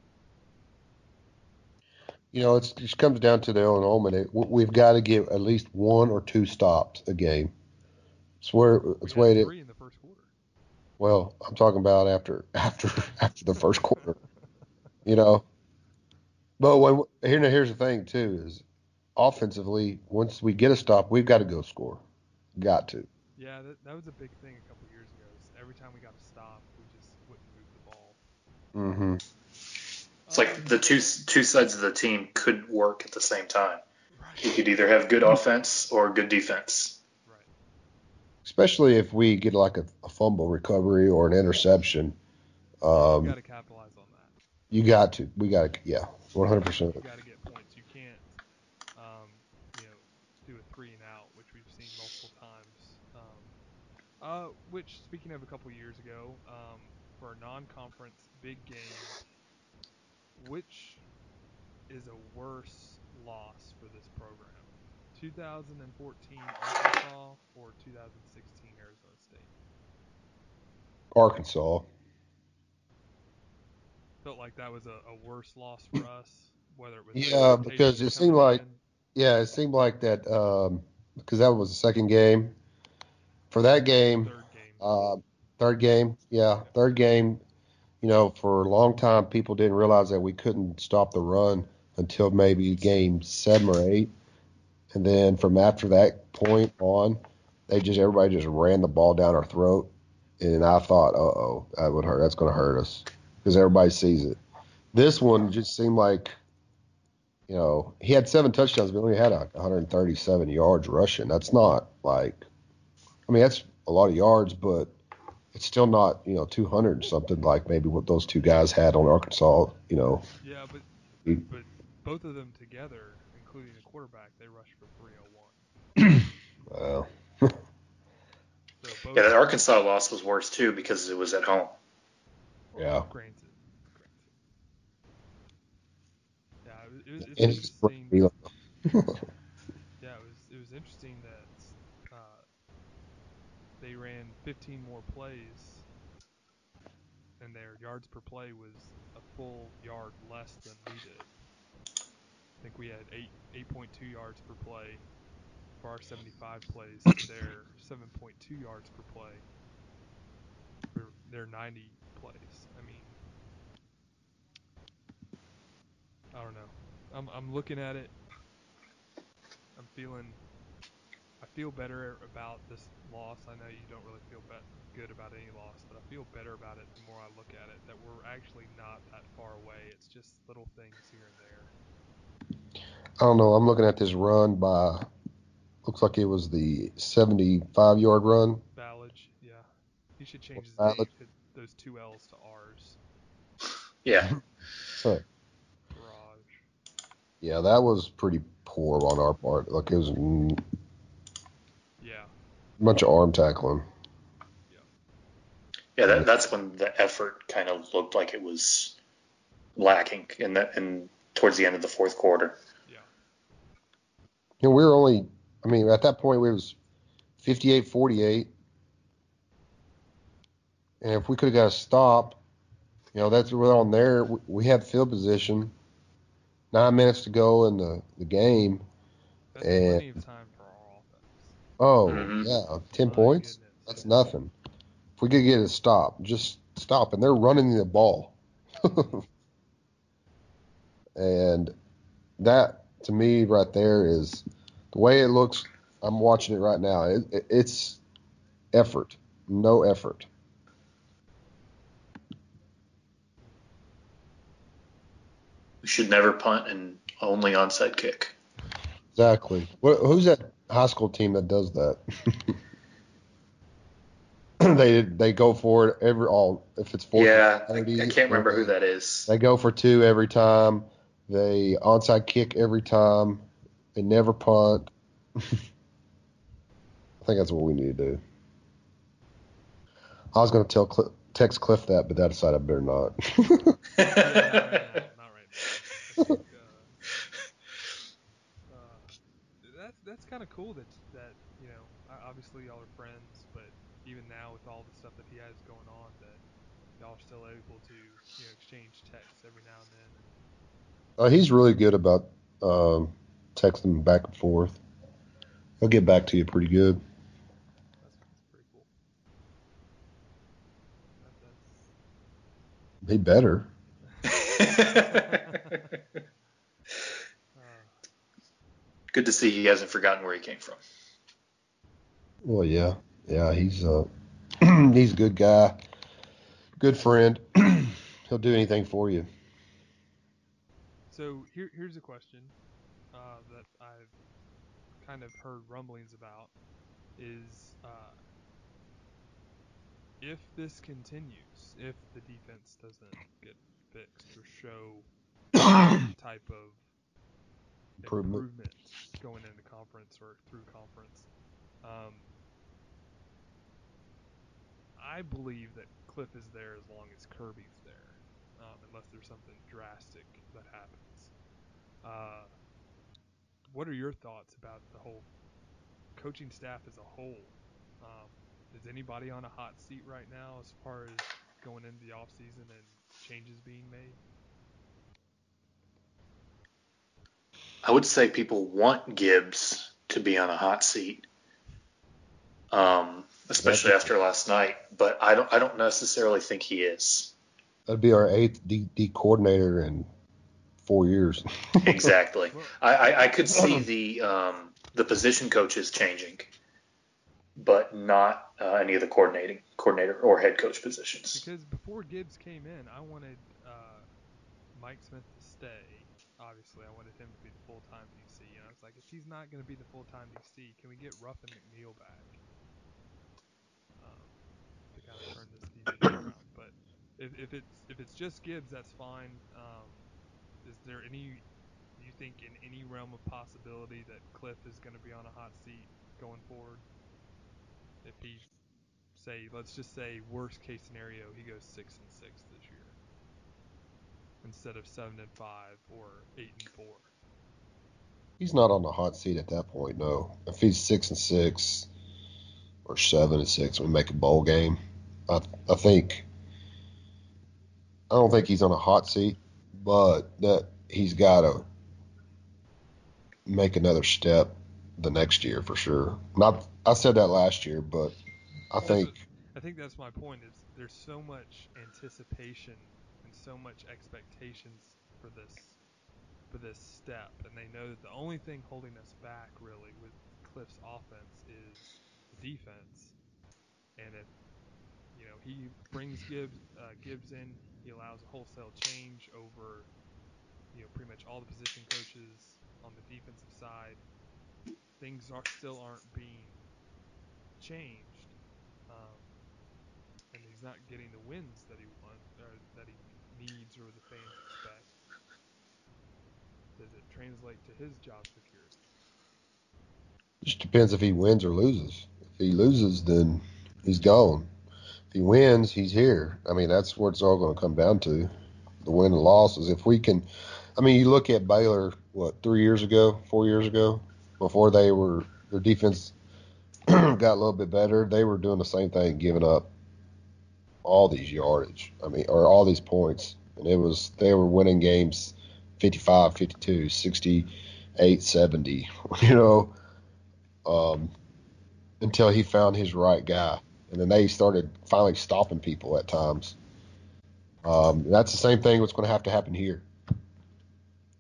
You know, it's, it just comes down to the Illinois minute. We've got to get at least one or two stops a game. It's where it's We way had it. three in the first quarter. Well, I'm talking about after after after the first quarter. You know, but when here here's the thing too is offensively, once we get a stop, we've got to go score. Got to. Yeah, that, that was a big thing a couple years ago. Is every time we got a stop, we just wouldn't move the ball. Mm-hmm. It's like the two two sides of the team could work at the same time. Right. You could either have good offense or good defense. Right. Especially if we get like a, a fumble recovery or an interception. Um, you got to capitalize on that. You got to. We got to. Yeah, one hundred percent. You got to get points. You can't, um, you know, do a three and out, which we've seen multiple times. Um, uh, which, speaking of a couple years ago, um, for a non-conference big game, which is a worse loss for this program? two thousand fourteen Arkansas or two thousand sixteen Arizona State? Arkansas. Felt like that was a, a worse loss for us, whether it was Yeah, because it seemed like in. yeah, it seemed like that um, because that was the second game. For that game, Third game. uh, third game, yeah, third game. You know, for a long time, people didn't realize that we couldn't stop the run until maybe game seven or eight, and then from after that point on, they just everybody just ran the ball down our throat, and I thought, uh oh, that would hurt. That's going to hurt us because everybody sees it. This one just seemed like, you know, he had seven touchdowns, but only had like one hundred thirty-seven yards rushing. That's not like, I mean, that's a lot of yards, but it's still not, you know, two hundred something like maybe what those two guys had on Arkansas, you know. Yeah, but but both of them together, including the quarterback, they rushed for three oh one. Well, So both, Yeah, that Arkansas loss was worse too because it was at home. yeah. Granted. Granted. Yeah, it was, it was it's And he's interesting. Yeah, it was it was interesting that uh, they ran fifteen more plays, and their yards per play was a full yard less than we did. I think we had eight eight point two yards per play for our seventy-five plays to their seven point two yards per play for their ninety plays. I mean, I don't know. I'm I'm looking at it. I'm feeling. I feel better about this loss. I know you don't really feel be- good about any loss, but I feel better about it the more I look at it. That we're actually not that far away. It's just little things here and there. I don't know. I'm looking at this run by, looks like it was the seventy-five yard run. Ballage, yeah. He should change his Ballage. name to those two L's to R's. Yeah. Huh. Barrage. Yeah, that was pretty poor on our part. Like it was a Yeah. bunch of arm tackling. Yeah, that, that's when the effort kind of looked like it was lacking in that in towards the end of the fourth quarter. Yeah. You know, we were only, I mean, at that point, we was fifty-eight forty-eight. And if we could have got a stop, you know, that's we're on there. We, we had field position. Nine minutes to go in the, the game. That's and, plenty of time for our offense. Oh, Mhm. yeah, ten My points? goodness. That's nothing. If we could get a stop, just stop. And they're running the ball. And that, to me, right there is the way it looks. I'm watching it right now. It, it, it's effort, no effort. We should never punt and only onside kick. Exactly. What, who's that high school team that does that? they they go for it every all if it's fourth. Yeah, I, I can't remember who that is. They go for two every time. They onside kick every time. They never punt. I think that's what we need to do. I was going to tell Cl- text Cliff that, but I decided I better not. yeah, not right now. Not right now. I think, uh, uh, that's that's kind of cool that that you know obviously y'all are friends, but even now with all the stuff that he has going on, that y'all are still able to you know exchange texts every now and then. And uh, he's really good about um, texting back and forth. He'll get back to you pretty good. that's, that's pretty cool. That, that's He better. uh, Good to see he hasn't forgotten where he came from. Well, yeah, yeah, he's uh, he's a good guy, good friend. He'll do anything for you. so here here's a question uh, that I've kind of heard rumblings about is uh, if this continues, if the defense doesn't get fixed or show any type of Improvement. improvement going into conference or through conference, um, I believe that Cliff is there as long as Kirby's there, um, unless there's something drastic that happens. Uh, what are your thoughts about the whole coaching staff as a whole? Um, is anybody on a hot seat right now as far as going into the off season and changes being made? I would say people want Gibbs to be on a hot seat, um, especially That'd after last night. But I don't. I don't necessarily think he is. That'd be our eighth D, D coordinator in four years. Exactly. Well, I, I, I could see the um, the position coaches changing, but not uh, any of the coordinating coordinator or head coach positions. because before Gibbs came in, I wanted uh, Mike Smith to stay. Obviously, I wanted him to be the full-time D C, and I was like, if he's not going to be the full-time D C, can we get Ruffin McNeil back um, to kind of turn this division around? But if, if it's if it's just Gibbs, that's fine. Um, is there any? Do you think in any realm of possibility that Cliff is going to be on a hot seat going forward? If he say, let's just say worst case scenario, he goes six and six this year instead of seven and five or eight and four. He's not on the hot seat at that point, no. If he's six and six or seven and six, we make a bowl game. I I think I don't think he's on a hot seat, but that he's got to make another step the next year for sure. Not I said that last year, but I Well, think so I think that's my point. Is there's so much anticipation and so much expectations for this for this step, and they know that the only thing holding us back really with Cliff's offense is the defense. And if you know he brings Gibbs uh, Gibbs in, he allows a wholesale change over you know pretty much all the position coaches on the defensive side. Things are still aren't being changed, um, and he's not getting the wins that he wants or that he needs or the fans expect. Does it translate to his job security? it just depends if he wins or loses. If he loses, then he's gone. If he wins, he's here. I mean, that's what it's all going to come down to. The win and losses. If we can, I mean, you look at Baylor, what, three years ago, four years ago, before they were, their defense got a little bit better, they were doing the same thing, giving up all these yardage. I mean, or all these points. And it was, they were winning games fifty-five, fifty-two, sixty-eight, seventy, you know, um, until he found his right guy. And then they started finally stopping people at times. Um, that's the same thing what's going to have to happen here.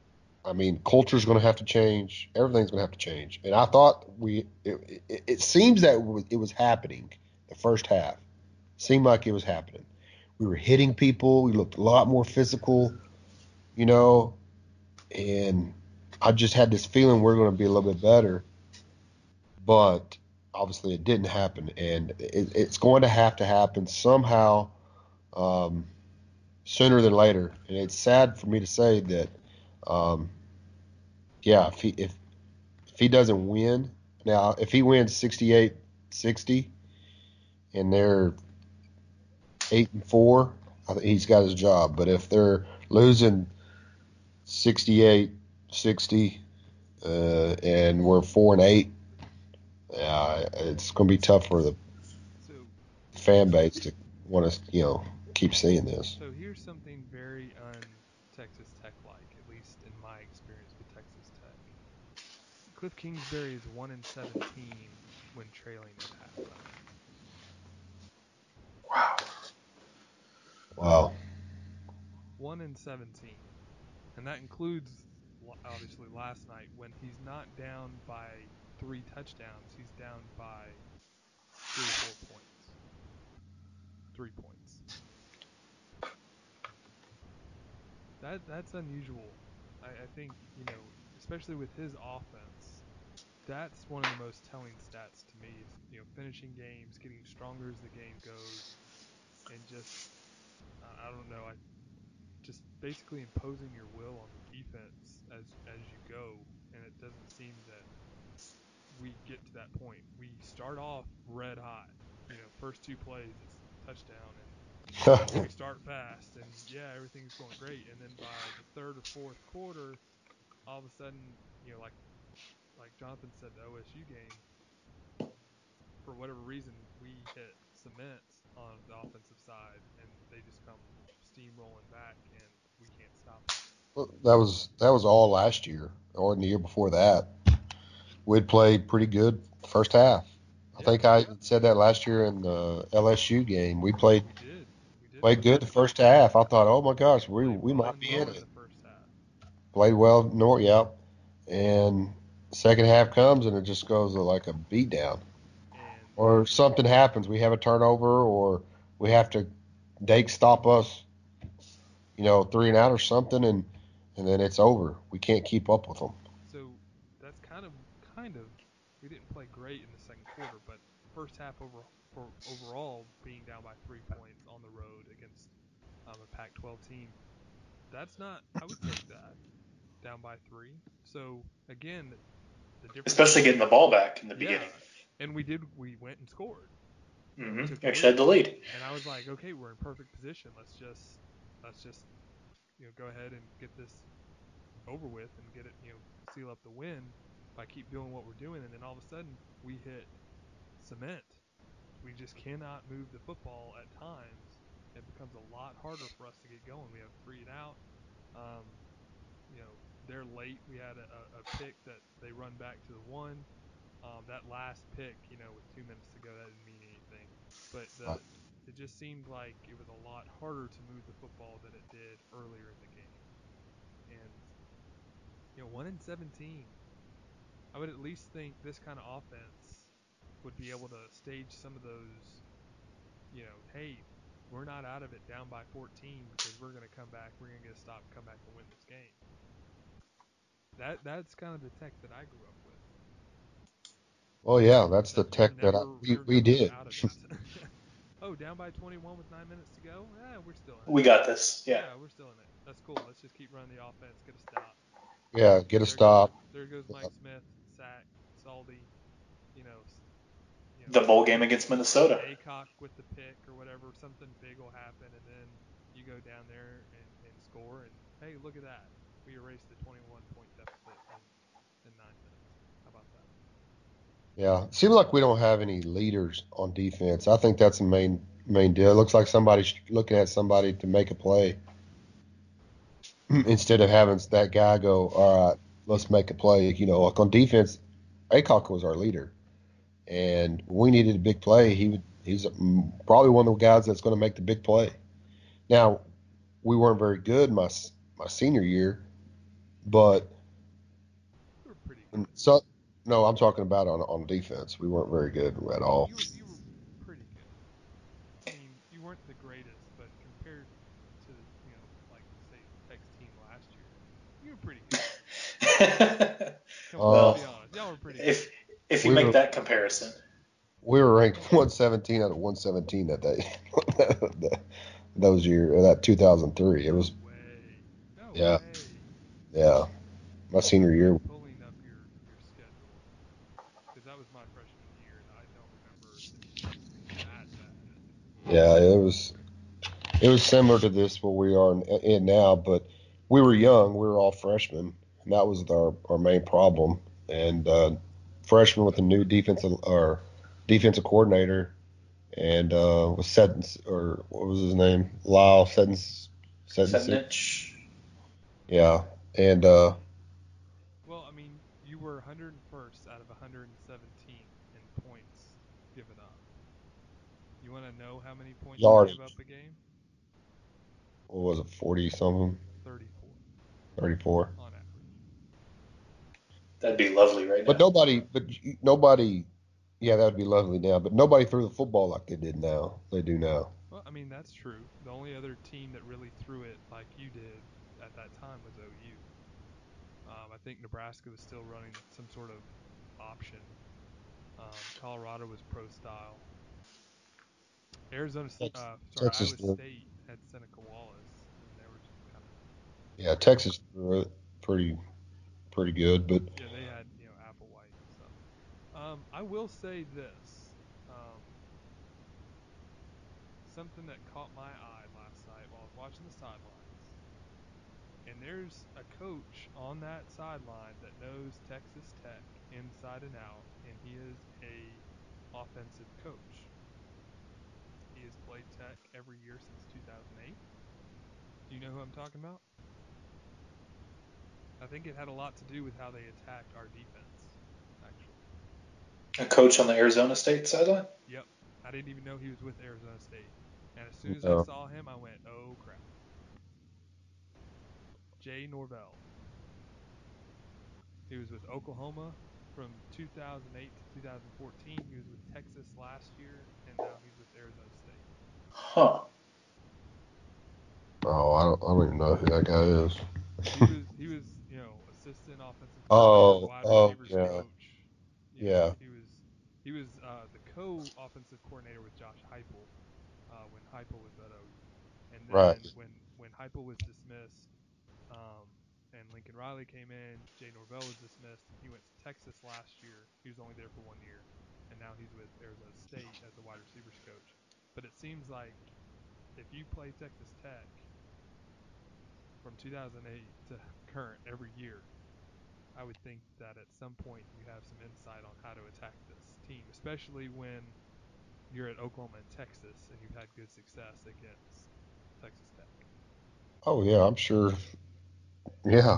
I mean, culture's going to have to change. Everything's going to have to change. And I thought we. It, it, it seems that it was, it was happening the first half. Seemed like it was happening. We were hitting people. We looked a lot more physical, you know. And I just had this feeling we're going to be a little bit better. But obviously, it didn't happen, and it, it's going to have to happen somehow, um, sooner than later. And it's sad for me to say that. Um, yeah, if he if if he doesn't win now, if he wins sixty-eight sixty and they're eight and four, I think he's got his job. But if they're losing sixty-eight sixty uh, and we're four and eight, uh, it's going to be tough for the So, fan base to want to, you know, keep seeing this. so here's something very un-Texas Tech-like, at least in my experience with Texas Tech. Cliff Kingsbury is one and seventeen when trailing at halftime. Wow. Wow. one and seventeen, and that includes obviously last night when he's not down by three touchdowns, he's down by three or four points. Three points. That that's unusual. I, I think, you know, especially with his offense, that's one of the most telling stats to me is, you know, finishing games, getting stronger as the game goes, and just uh, I don't know, I just basically imposing your will on the defense as as you go, and it doesn't seem that we get to that point. We start off red hot, you know, first two plays it's touchdown, and we start fast, and yeah, everything's going great, and then by the third or fourth quarter, all of a sudden, you know, like like Jonathan said, the O S U game, for whatever reason, we hit cement on the offensive side, and they just come steamrolling back, and we can't stop them. Well, that was that was all last year or in the year before that. We'd played pretty good first half. I Yeah, think I said that last year in the L S U game. We played we did. We did played play good the first half. I thought, oh my gosh, we played we well might in be in Norman it. the first half. Played well, North, yeah. And second half comes and it just goes like a beat down, And or something happens. We have a turnover, or we have to Dake stop us, you know, three and out or something, and and then it's over. We can't keep up with them. so that's kind of kind of we didn't play great in the second quarter, but first half over for overall being down by three points on the road against um, a Pac twelve team, that's not. I would take that down by three. So again, the difference. Especially getting the ball back in the Yeah, beginning. and we did. We went and scored. You know, we Mm-hmm. took the Actually had lead, the lead. and I was like, okay, we're in perfect position. Let's just let's just you know go ahead and get this over with and get it, you know, seal up the win by keep doing what we're doing. And then all of a sudden we hit cement. We just cannot move the football at times. It becomes a lot harder for us to get going. We have three and out. Um, you know, they're late. We had a, a pick that they run back to the one. Um, that last pick, you know, with two minutes to go, that didn't mean anything. But the it just seemed like it was a lot harder to move the football than it did earlier in the game. And you know, one in seventeen. I would at least think this kind of offense would be able to stage some of those, you know, hey, we're not out of it down by fourteen because we're going to come back, we're going to get a stop and come back and win this game. That that's kind of the Tech that I grew up with. Well, yeah, that's the That you're Tech that I, never we, you're we never did. out of it. Oh, down by twenty-one with nine minutes to go. Yeah, we're still in it. We got this. Yeah. Yeah, we're still in it. That's cool. Let's just keep running the offense, get a stop. Yeah, get a There stop. goes there goes Mike Smith, sack, Saldy, you know, you know, The bowl game against Minnesota. Aycock with the pick or whatever, something big will happen, and then you go down there and, and score, and hey, look at that. We erased the twenty-one point deficit in, in nine minutes. How about that? Yeah, it seems like we don't have any leaders on defense. I think that's the main main deal. It looks like somebody's looking at somebody to make a play instead of having that guy go, all right, let's make a play. You know, like on defense, Aycock was our leader, and we needed a big play. He would, he's probably one of the guys that's going to make the big play. Now, we weren't very good my my senior year, but And so, no, I'm talking about on on defense. We weren't very good at all. You were you were pretty good. I mean, you weren't the greatest, but compared to you know, like say the Tex team last year, you were pretty good. Come on, Uh, let's Well, be honest. Y'all were pretty good. if if you we make were that comparison, we were ranked one seventeen out of one seventeen that day. Those year that two thousand three. It No was way. No yeah way. yeah. My senior I'm year. like pulling up your your schedule because that was my freshman year, and I don't remember the defense being that bad. Yeah, it was it was similar to this what we are in, in now, but we were young. We were all freshmen, and that was our our main problem. And uh, freshmen with a new defensive or defensive coordinator, and uh, was Sentence or what was his name? Lyle Sentence Sentencing. Setnich. Yeah, and uh, Well, I mean, you were one hundred first out of one hundred seventeenth in points given up. You want to know how many points you give up yardage. a game? What was it? Forty something, thirty-four thirty four. on average. That'd be lovely right But now. nobody, but nobody. Yeah, that would be lovely now. But nobody threw the football like they did now. They do now. Well, I mean, that's true. The only other team that really threw it like you did at that time was O U. Um, I think Nebraska was still running some sort of option. Um, Colorado was pro style. Arizona, Texas, uh, sorry, Texas Iowa did. State had Seneca Wallace, and they were just kind of Yeah, Texas threw it pretty pretty good, but yeah, they had you know Applewhite and stuff. Um, I will say this, um, something that caught my eye last night while I was watching the sidelines, and there's a coach on that sideline that knows Texas Tech inside and out, and he is a offensive coach. He has played Tech every year since two thousand eight. Do you know who I'm talking about? I think it had a lot to do with how they attacked our defense, actually. A coach on the Arizona State sideline. Yep. I didn't even know he was with Arizona State. And as soon as I uh, saw him, I went, oh crap. Jay Norvell. He was with Oklahoma from two thousand eight to two thousand fourteen. He was with Texas last year, and now he's with Arizona State. Huh. oh, I don't, I don't even know who that guy is. He was he was you know assistant offensive coordinator, Oh, wide oh, receivers yeah, coach. You know yeah, he was he was uh, the co-offensive coordinator with Josh Heupel uh, when Heupel was at O U, and right. then when when Heupel was dismissed, um, and Lincoln Riley came in, Jay Norvell was dismissed. He went to Texas last year. He was only there for one year, and now he's with Arizona State as the wide receivers coach. But it seems like if you play Texas Tech from two thousand eight to current every year, I would think that at some point you have some insight on how to attack this team, especially when you're at Oklahoma and Texas and you've had good success against Texas Tech. Oh yeah, I'm sure. Yeah,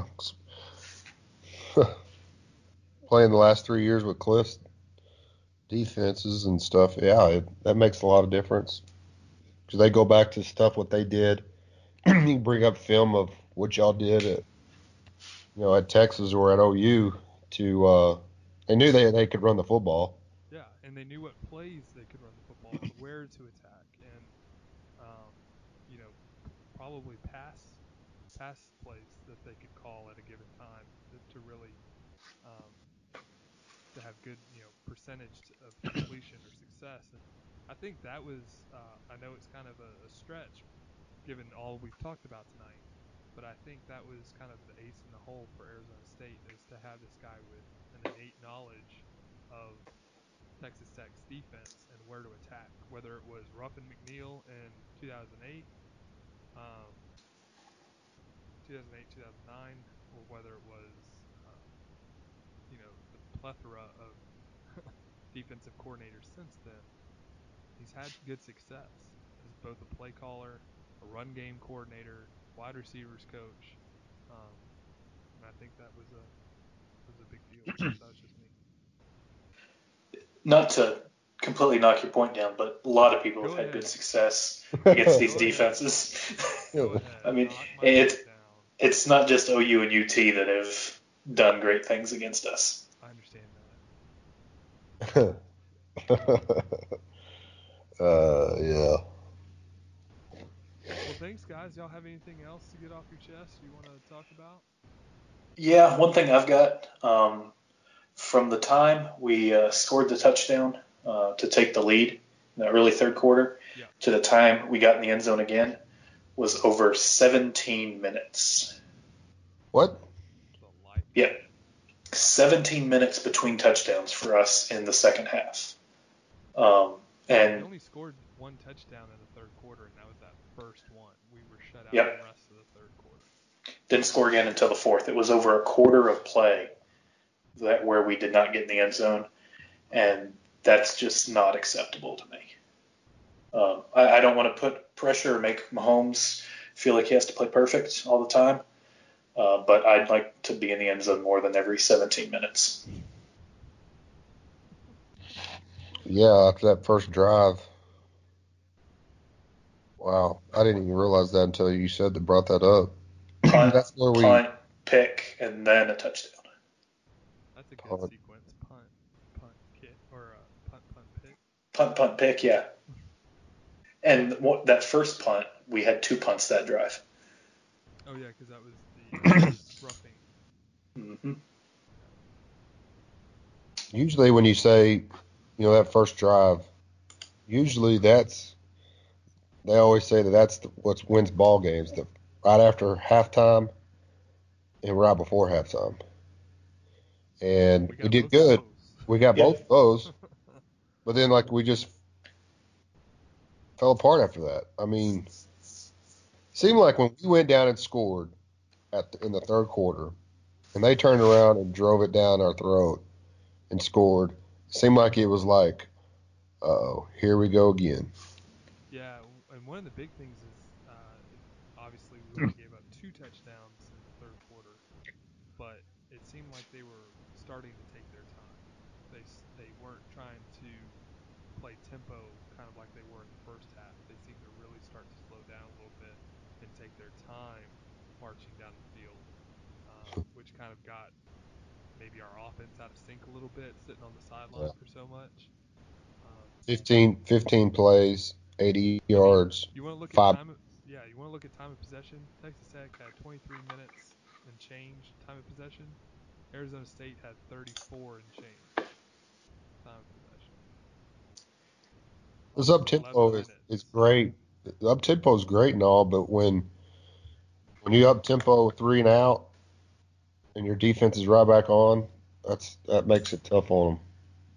playing the last three years with Cliff's defenses and stuff. Yeah, it, that makes a lot of difference because they go back to stuff what they did. You can bring up film of what y'all did at you know at Texas or at O U to uh, they knew they they could run the football. Yeah, and they knew what plays they could run the football and where to attack, and um, you know probably pass pass plays that they could call at a given time to, to really um, to have good you know percentage of completion or success. And I think that was uh, I know it's kind of a, a stretch given all we've talked about tonight, but I think that was kind of the ace in the hole for Arizona State is to have this guy with an innate knowledge of Texas Tech's defense and where to attack, whether it was Ruffin McNeil in two thousand eight, um, two thousand eight, two thousand nine, or whether it was, um, you know, the plethora of defensive coordinators since then. He's had good success as both a play caller, a run game coordinator, wide receivers coach, um, and I think that was a was a big deal. But that was just me. Not to completely knock your point down, but a lot of people have Go had good ahead. success against these Go ahead. defenses. Go ahead. I mean, Knock my it's point down. it's not just O U and U T that have done great things against us. I understand that. uh, yeah. Well, thanks, guys. Y'all have anything else to get off your chest you want to talk about? Yeah, one thing I've got um, from the time we uh, scored the touchdown uh, to take the lead in the early third quarter Yeah. to the time we got in the end zone again was over seventeen minutes. What? The life. Yeah, seventeen minutes between touchdowns for us in the second half. Um, We and only scored one touchdown in the third quarter, and that was that first one. We were shut out Yep. the rest of the third quarter. didn't score again until the fourth. It was over a quarter of play that where we did not get in the end zone, and that's just not acceptable to me. Um, I, I don't want to put pressure or make Mahomes feel like he has to play perfect all the time, uh, but I'd like to be in the end zone more than every seventeen minutes. Yeah, after that first drive. Wow, I didn't even realize that until you said that brought that up. Punt, That's where we punt, pick, and then a touchdown. That's a good Punt. sequence. Punt, punt, kick, or uh, punt, punt, pick. Punt, punt, pick, yeah. And what, that first punt, we had two punts that drive. Oh yeah, because that was the uh, roughing. Mm-hmm. usually when you say, you know, that first drive, usually that's they always say that that's the, what wins ball games. The right after halftime and right before halftime, and We we got did both of good. those. We got Yep. both of those, but then like we just fell apart after that. I mean, seemed like when we went down and scored at the, in the third quarter, and they turned around and drove it down our throat and scored, it seemed like it was like, oh, here we go again. Yeah, and one of the big things is uh, obviously we only gave up two touchdowns in the third quarter, but it seemed like they were starting to take their time. They they weren't trying to play tempo kind of like they were in the first half. They seemed to really start to slow down a little bit and take their time marching down the field, um, which kind of got maybe our offense out of sync a little bit, sitting on the sideline Yeah. for so much. Um, fifteen, fifteen plays, eighty I mean, yards, you want to look at five. time. Of, yeah, you want to look at time of possession. Texas Tech had twenty-three minutes and change time of possession. Arizona State had thirty-four and change time of possession. This Almost up eleven tempo is, minutes. is great. The up tempo is great and all, but when when you up tempo three and out and your defense is right back on, that's that makes it tough on them.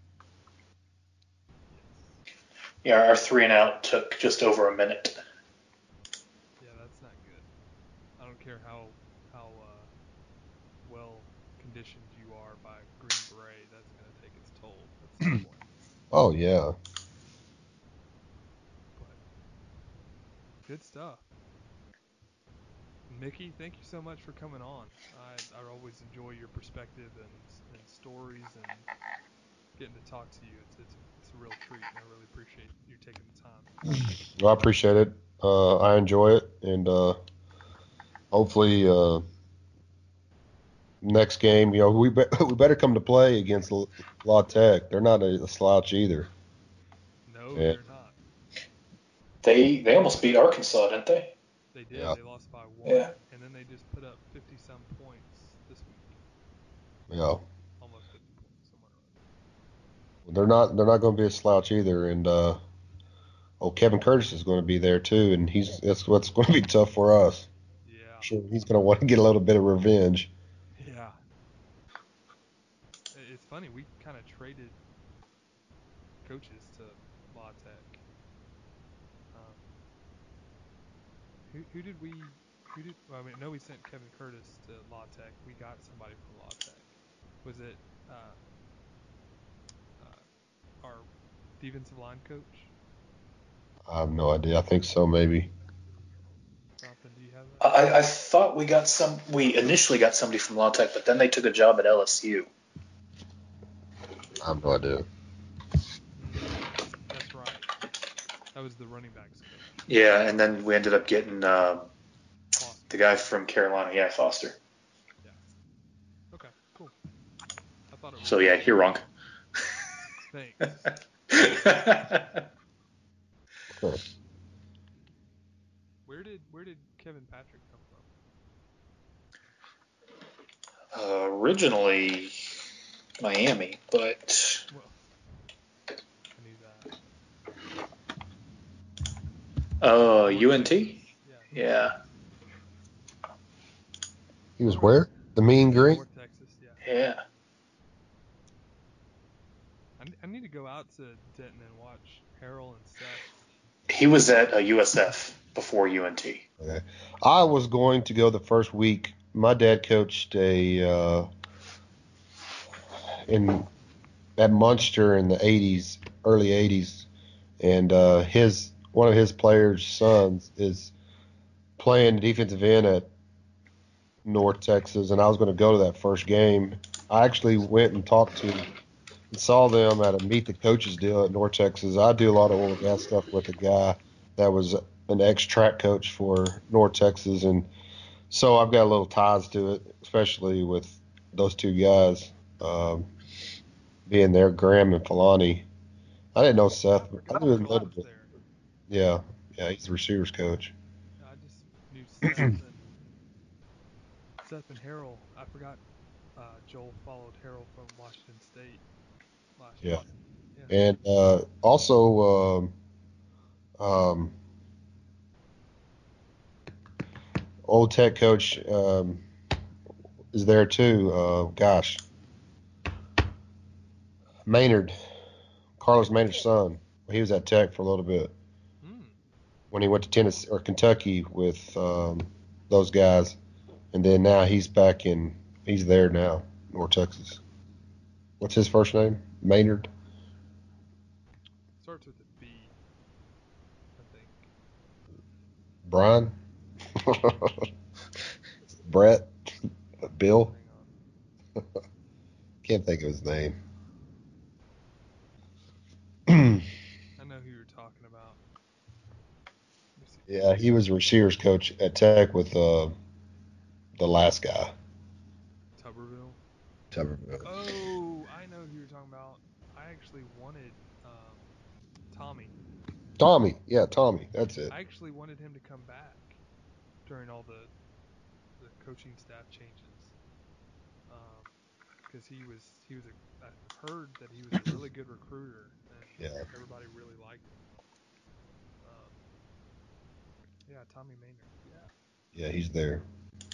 Yes. Yeah, our three and out took just over a minute. Yeah, that's not good. I don't care how how uh, well conditioned you are by Green Beret. That's going to take its toll at some point. Oh yeah, But good stuff. Mickey, thank you so much for coming on. I I always enjoy your perspective and and stories and getting to talk to you. It's it's it's a real treat, and I really appreciate you taking the time. well, I appreciate it. Uh, I enjoy it, and uh, hopefully uh, next game, you know, we be- we better come to play against L- La Tech. They're not a, a slouch either. No, And they're not. They they almost beat Arkansas, didn't they? They did. yeah, They lost by one, Yeah. and then they just put up fifty some points this week. yeah, Almost fifty points, somewhere around they're not they're not going to be a slouch either. And uh, oh, Kevin Curtis is going to be there too, and he's that's what's going to be tough for us. there. Yeah, Sure, he's going to want to get a little bit of revenge. yeah. It's funny. We kind of traded coaches to La Tech. Um, who who did we who did well, I mean, no, we sent Kevin Curtis to La Tech. We got somebody from La Tech. Was it uh, uh, our defensive line coach? I have no idea. I think so, maybe. Jonathan, do you have that? I, I thought we got some. We initially got somebody from La Tech, but then they took a job at L S U. I have no idea. Mm, that's right. That was the running backs coach, Yeah, and then we ended up getting um, Foster. the guy from Carolina. Yeah, Foster. Yeah. Okay. Cool. I thought it was. So yeah, you're wrong. Thanks. Where did where did Kevin Patrick come from? Uh, originally Miami, but Well, I knew that. uh, U N T. Yeah. Yeah, He was where? The Mean Green? North Texas. Yeah. yeah. I, I need to go out to Denton and watch Harold and Seth. He was at uh, U S F before U N T. Okay. I was going to go the first week. My dad coached a uh, in at Munster in the eighties, early eighties, and uh, his one of his players' sons is playing defensive end at North Texas, and I was going to go to that first game. I actually went and talked to and saw them at a meet the coaches deal at North Texas. I do a lot of oil and gas stuff with a guy that was an ex-track coach for North Texas, and so I've got a little ties to it, especially with those two guys um, being there, Graham and Filani. I didn't know Seth. I I knew him a forgot little was bit. there. Yeah, yeah, he's the receivers coach. I just knew Seth and Seth and Harold. I forgot uh, Joel followed Harold from Washington State last Yeah, year. Yeah. and uh, also um, um, old Tech coach um, is there too. Uh, gosh, Maynard, Carlos Maynard's son. He was at Tech for a little bit Hmm. when he went to Tennessee or Kentucky with um, those guys, and then now he's back in. He's there now, North Texas. What's his first name? Maynard. Starts with a B, I think. Brian. Brett. Bill. Hang on. Can't think of his name. I know who you're talking about. Let me see. Yeah, he was a receivers coach at Tech with uh, the last guy. Tuberville. Tuberville. Oh, I know who you're talking about. I actually wanted um, Tommy. Tommy. Yeah, Tommy. That's it. I actually wanted him to come back during all the the coaching staff changes, because um, he was he was a I heard that he was a really good recruiter and Yeah. everybody really liked him. Um, yeah, Tommy Maynard. Yeah. Yeah, he's there.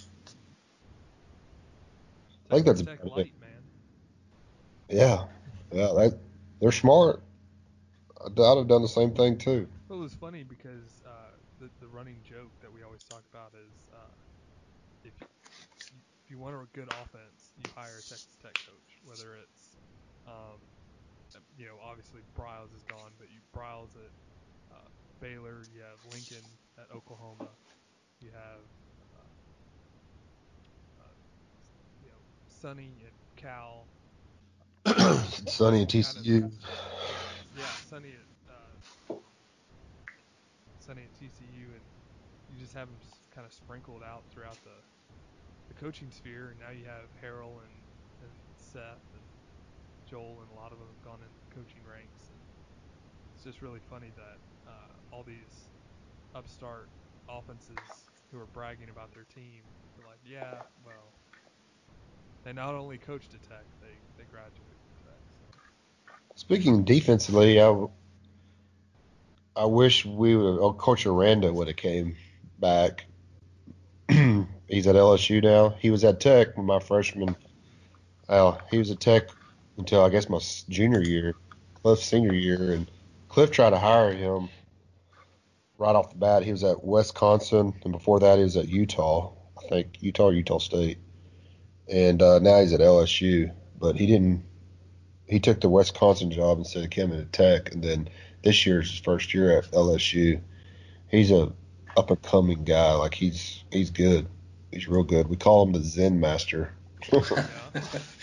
I think Texas that's Tech about it. light, man. Yeah. Yeah, that, they're smart. I'd, I'd have done the same thing too. Well, it was funny because uh, the the running joke that we always talk about is uh, if you, if you want a good offense, you hire a Texas Tech coach. Whether it's um, you know, obviously Briles is gone, but you Briles at uh, Baylor, you have Lincoln at Oklahoma, you have uh, uh, you know Sonny at Cal, Sonny and kind of T C U. yeah, Sonny at uh, Sonny at T C U, and you just have them kind of sprinkled out throughout the the coaching sphere, and now you have Harold and and Seth and Joel, and a lot of them have gone into the coaching ranks, and it's just really funny that uh, all these upstart offenses who are bragging about their team are like, yeah, well, they not only coached at Tech, they they graduated from Tech. So Speaking defensively, I, I wish we would. Oh, Coach Aranda would have came back. He's at L S U now. He was at Tech when my freshman. Well, he was at Tech until I guess my s- junior year, Cliff's senior year, and Cliff tried to hire him right off the bat. He was at Wisconsin, and before that, he was at Utah. I think Utah or Utah State, and uh, now he's at L S U. But he didn't. He took the Wisconsin job instead of coming to Tech, and then this year's his first year at L S U. He's a up and coming guy. Like he's he's good. He's real good. We call him the Zen Master. yeah,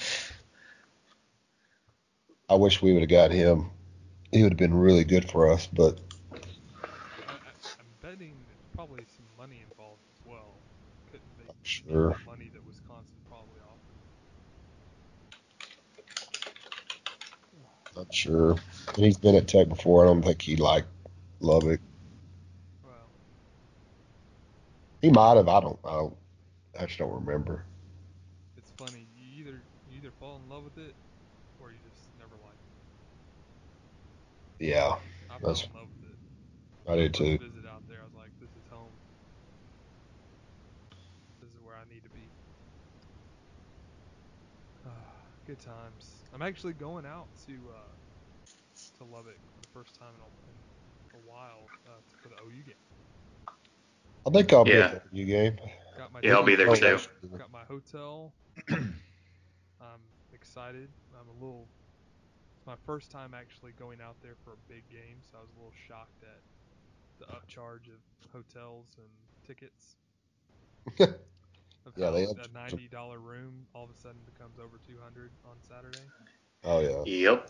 I wish we would have got him. He would have been really good for us, but I, I, I'm betting there's probably some money involved as well. Couldn't they get sure. the money that Wisconsin probably offered? not sure. And he's been at Tech before. I don't think he liked Lubbock. Well, He might have. I don't. I don't. I just don't remember. it's funny. You either you either fall in love with it or you just never like it. Yeah, I fell that's. in love with it. I did First too. visit out there, I was like, "This is home. This is where I need to be." Good times. I'm actually going out to uh, to Lubbock for the first time in a, in a while uh, for the O U game. I think I'll be at Yeah. the U game. Got my Yeah, I'll be tickets, there Oh, too. last year. got my hotel. I'm excited. I'm a little. It's my first time actually going out there for a big game, so I was a little shocked at the upcharge of hotels and tickets. Of Yeah, they how had. a ninety dollar room all of a sudden becomes over two hundred on Saturday. Oh yeah. Yep.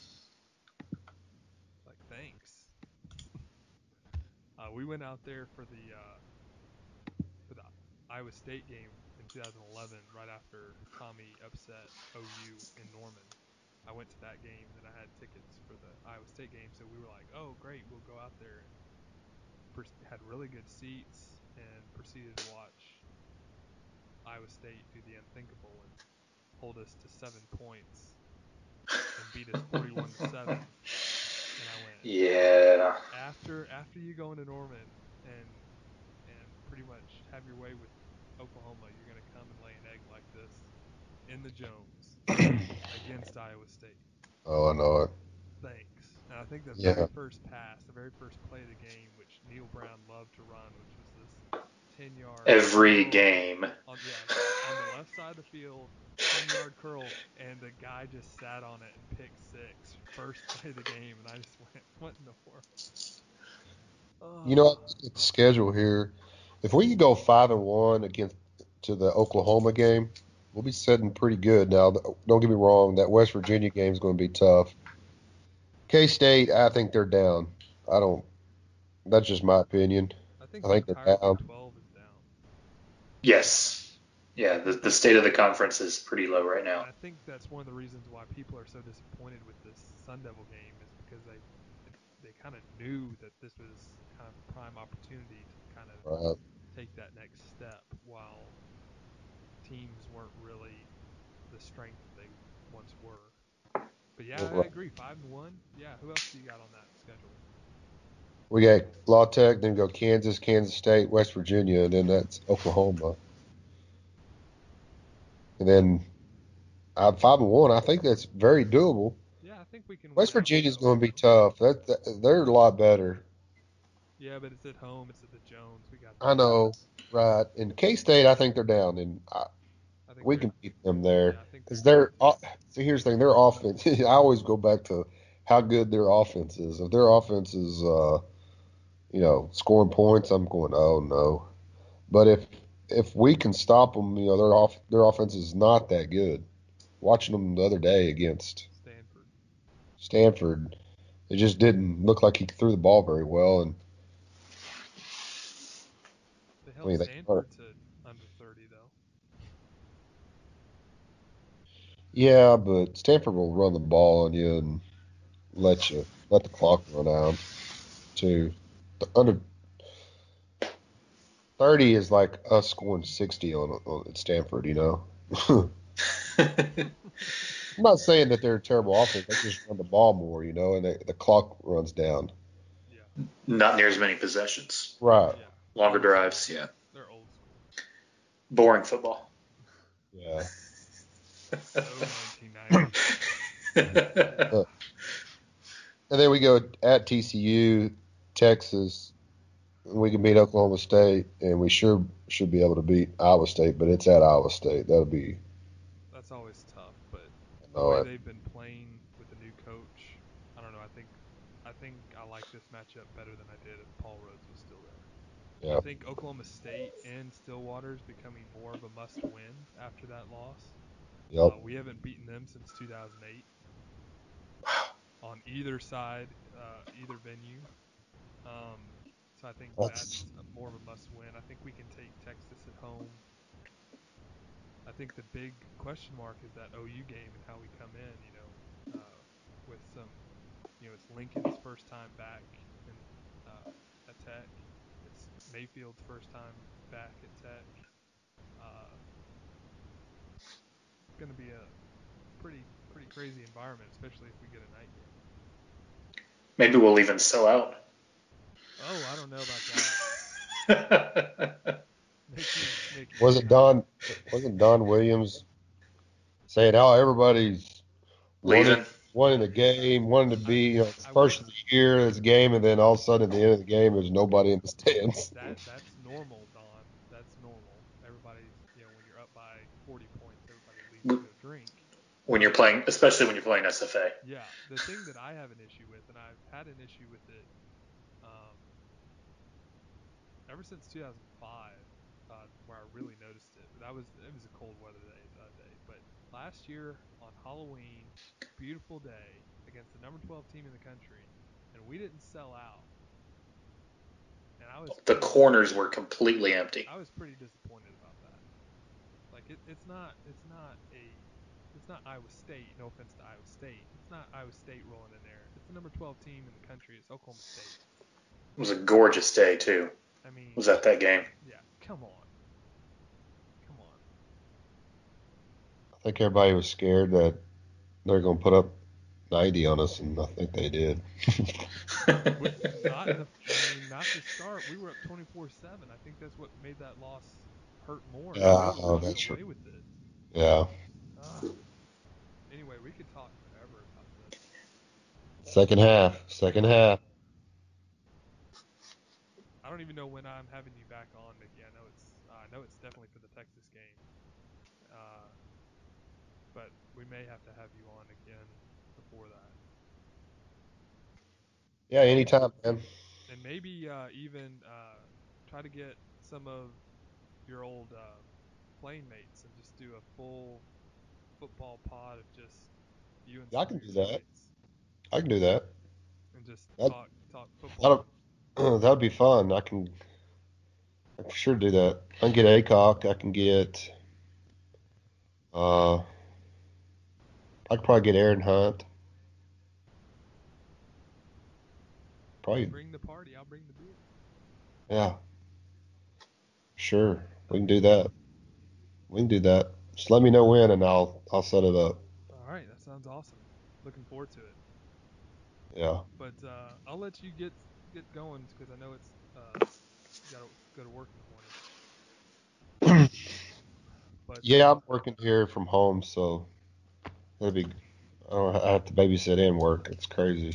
Like thanks. Uh, we went out there for the uh, for the Iowa State game in two thousand eleven, right after Tommy upset O U in Norman. I went to that game, and then I had tickets for the Iowa State game, so we were like, "Oh, great, we'll go out there," and per- had really good seats and proceeded to watch Iowa State do the unthinkable and hold us to seven points and beat us forty-one to seven. And I went, Yeah. after after you go into Norman and and pretty much have your way with Oklahoma, you're gonna come and lay an egg like this in the Jones against Iowa State. Oh, I know it. Thanks. And I think the very Yeah. first pass, the very first play of the game, which Neil Brown loved to run, which was this ten yard Every curl game. on yes on the left side of the field, ten yard curl, and the guy just sat on it and picked six. First play of the game, and I just went, what in the world? You know, Oh, at the schedule here, if we could go five and one against to the Oklahoma game, we'll be sitting pretty good. Now, th- don't get me wrong, that West Virginia game is going to be tough. K State, I think they're down. I don't. That's just my opinion. I think I the think entire they're Big down. twelve is down. Yes. I Yeah, the, think the state of the conference is pretty low right And now. I think that's one of the reasons why people are so disappointed with this Sun Devil game is because they they kind of knew that this was kind of a prime opportunity to kind of Right. take that next step while teams weren't really the strength that they once were. But yeah, I Right. agree. Five and one. Yeah, who else do you got on that schedule? We got La Tech, then go Kansas, Kansas State, West Virginia, and then that's Oklahoma. And then uh, five and one. I think that's very doable. Yeah, I think we can win West that one Virginia's at going to be Oklahoma. tough. That, that they're a lot better. Yeah, but it's at home. It's at the Jones. We got I that. know, right? And K State, I think they're down, and I, I think we they're. can beat them Yeah, there I think they're because down they're. too. See, here's the thing: their offense. I always go back to how good their offense is. If their offense is, uh, you know, scoring points, I'm going, oh no. But if if we can stop them, you know, their off their offense is not that good. Watching them the other day against Stanford. Stanford, it just didn't look like he threw the ball very well, and They I held mean they. Stanford to under thirty though. Yeah, but Stanford will run the ball on you and let you let the clock run out too. The under thirty is like us scoring sixty on, on at Stanford, you know. I'm not saying that they're a terrible offense. They just run the ball more, you know, and they, the clock runs down. Yeah. Not near as many possessions. Right. Yeah. Longer Old drives, school. yeah. They're old school. Boring football. Yeah. So nineteen ninety. Yeah. Uh, and then we go at T C U, Texas. We can beat Oklahoma State, and we sure should be able to beat Iowa State, but it's at Iowa State. That'll be, That's always tough, but I the know way it. they've been playing with the new coach, I don't know. I think I think I like this matchup better than I did if Paul Rhodes was still there. I Yeah. think Oklahoma State and Stillwater is becoming more of a must-win after that loss. Yep. Uh, we haven't beaten them since two thousand eight on either side, uh, either venue. Um, so I think That's, that's more of a must-win. I think we can take Texas at home. I think the big question mark is that O U game and how we come in. You know, uh, with some, you know, it's Lincoln's first time back in uh, at Tech. It's Mayfield's first time back at Tech. Uh, it's going to be a pretty pretty crazy environment, especially if we get a night game. Maybe we'll even sell out. Oh, I don't know about that. Mickey, Mickey, Wasn't Don wasn't Don Williams saying how everybody's Leaving. wanting, wanting the game, wanting to be, you know, it's I first would- of the year, this game, and then all of a sudden at the end of the game, there's nobody in the stands. That that's normal, Don. That's normal. Everybody's, you know, when you're up by forty points, everybody leaves to go drink. When you're playing, especially when you're playing S F A. Yeah, the thing that I have an issue with, and I've had an issue with it um, ever since two thousand five, uh, where I really noticed it. But that was it was a cold weather day that day. But last year on Halloween, beautiful day against the number twelve team in the country, and we didn't sell out. And I was The pretty, corners were completely empty. I was pretty disappointed about that. Like it, it's not it's not a it's not Iowa State. No offense to Iowa State. It's not Iowa State rolling in there. It's the number twelve team in the country. It's Oklahoma State. It was a gorgeous day too. I mean, Was at that game. yeah. Come on, come on. I think everybody was scared that they're going to put up ninety on us, and I think they did. With not in the, I mean, not to start. We were up twenty-four seven. I think that's what made that loss hurt more. Yeah, We were oh, running that's away true. with it. Yeah. Uh, anyway, we could talk forever about this. Second half. Second half. I don't even know when I'm having you back on, Mickey. I know it's uh, I know it's definitely for the Texas game. Uh, but we may have to have you on again before that. Yeah, anytime, man. And maybe uh, even uh, try to get some of your old uh, playing mates and just do a full football pod of just you and I some can of your do that. teammates. I can do that. And just That- talk talk football. That'll, that'd be fun. I can, I can sure do that. I can get Acock. I can get, uh, I could probably get Aaron Hunt. Probably, Bring the party. I'll bring the beer. yeah. Sure. We can do that. We can do that. Just let me know when, and I'll I'll set it up. All right, that sounds awesome. Looking forward to it. Yeah. But uh, I'll let you get get going because I know it's uh, you gotta go to work in the morning. But Yeah, uh, I'm working here from home, so that'd be. I don't. I have to babysit and work. It's crazy.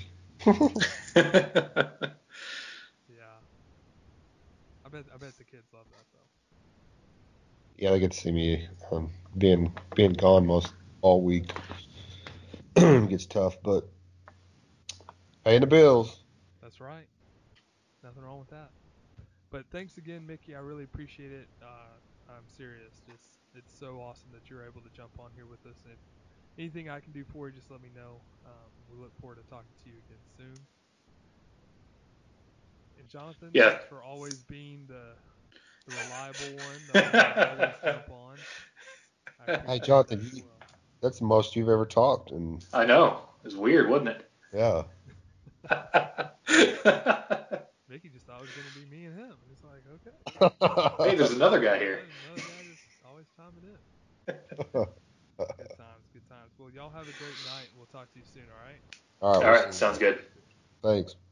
yeah, I bet I bet the kids love that though. Yeah, they get to see me um, being being gone most all week. Gets tough, but paying the bills. That's right. Nothing wrong with that. But thanks again, Mickey. I really appreciate it. Uh, I'm serious. Just it's so awesome that you're able to jump on here with us. And if anything I can do for you, just let me know. Um, we look forward to talking to you again soon. And Jonathan, Yeah. thanks for always being the the reliable one that will always jump on. I appreciate Hey, Jonathan, that as you, well. that's the most you've ever talked, and I know. It was weird, wasn't it? yeah. Mickey just thought it was going to be me and him. And it's like, okay. Hey, there's another guy here. Another guy just always chiming in. Good times, good times. Well, y'all have a great night, and we'll talk to you soon, all right? All right. All We'll right, see. sounds good. Thanks.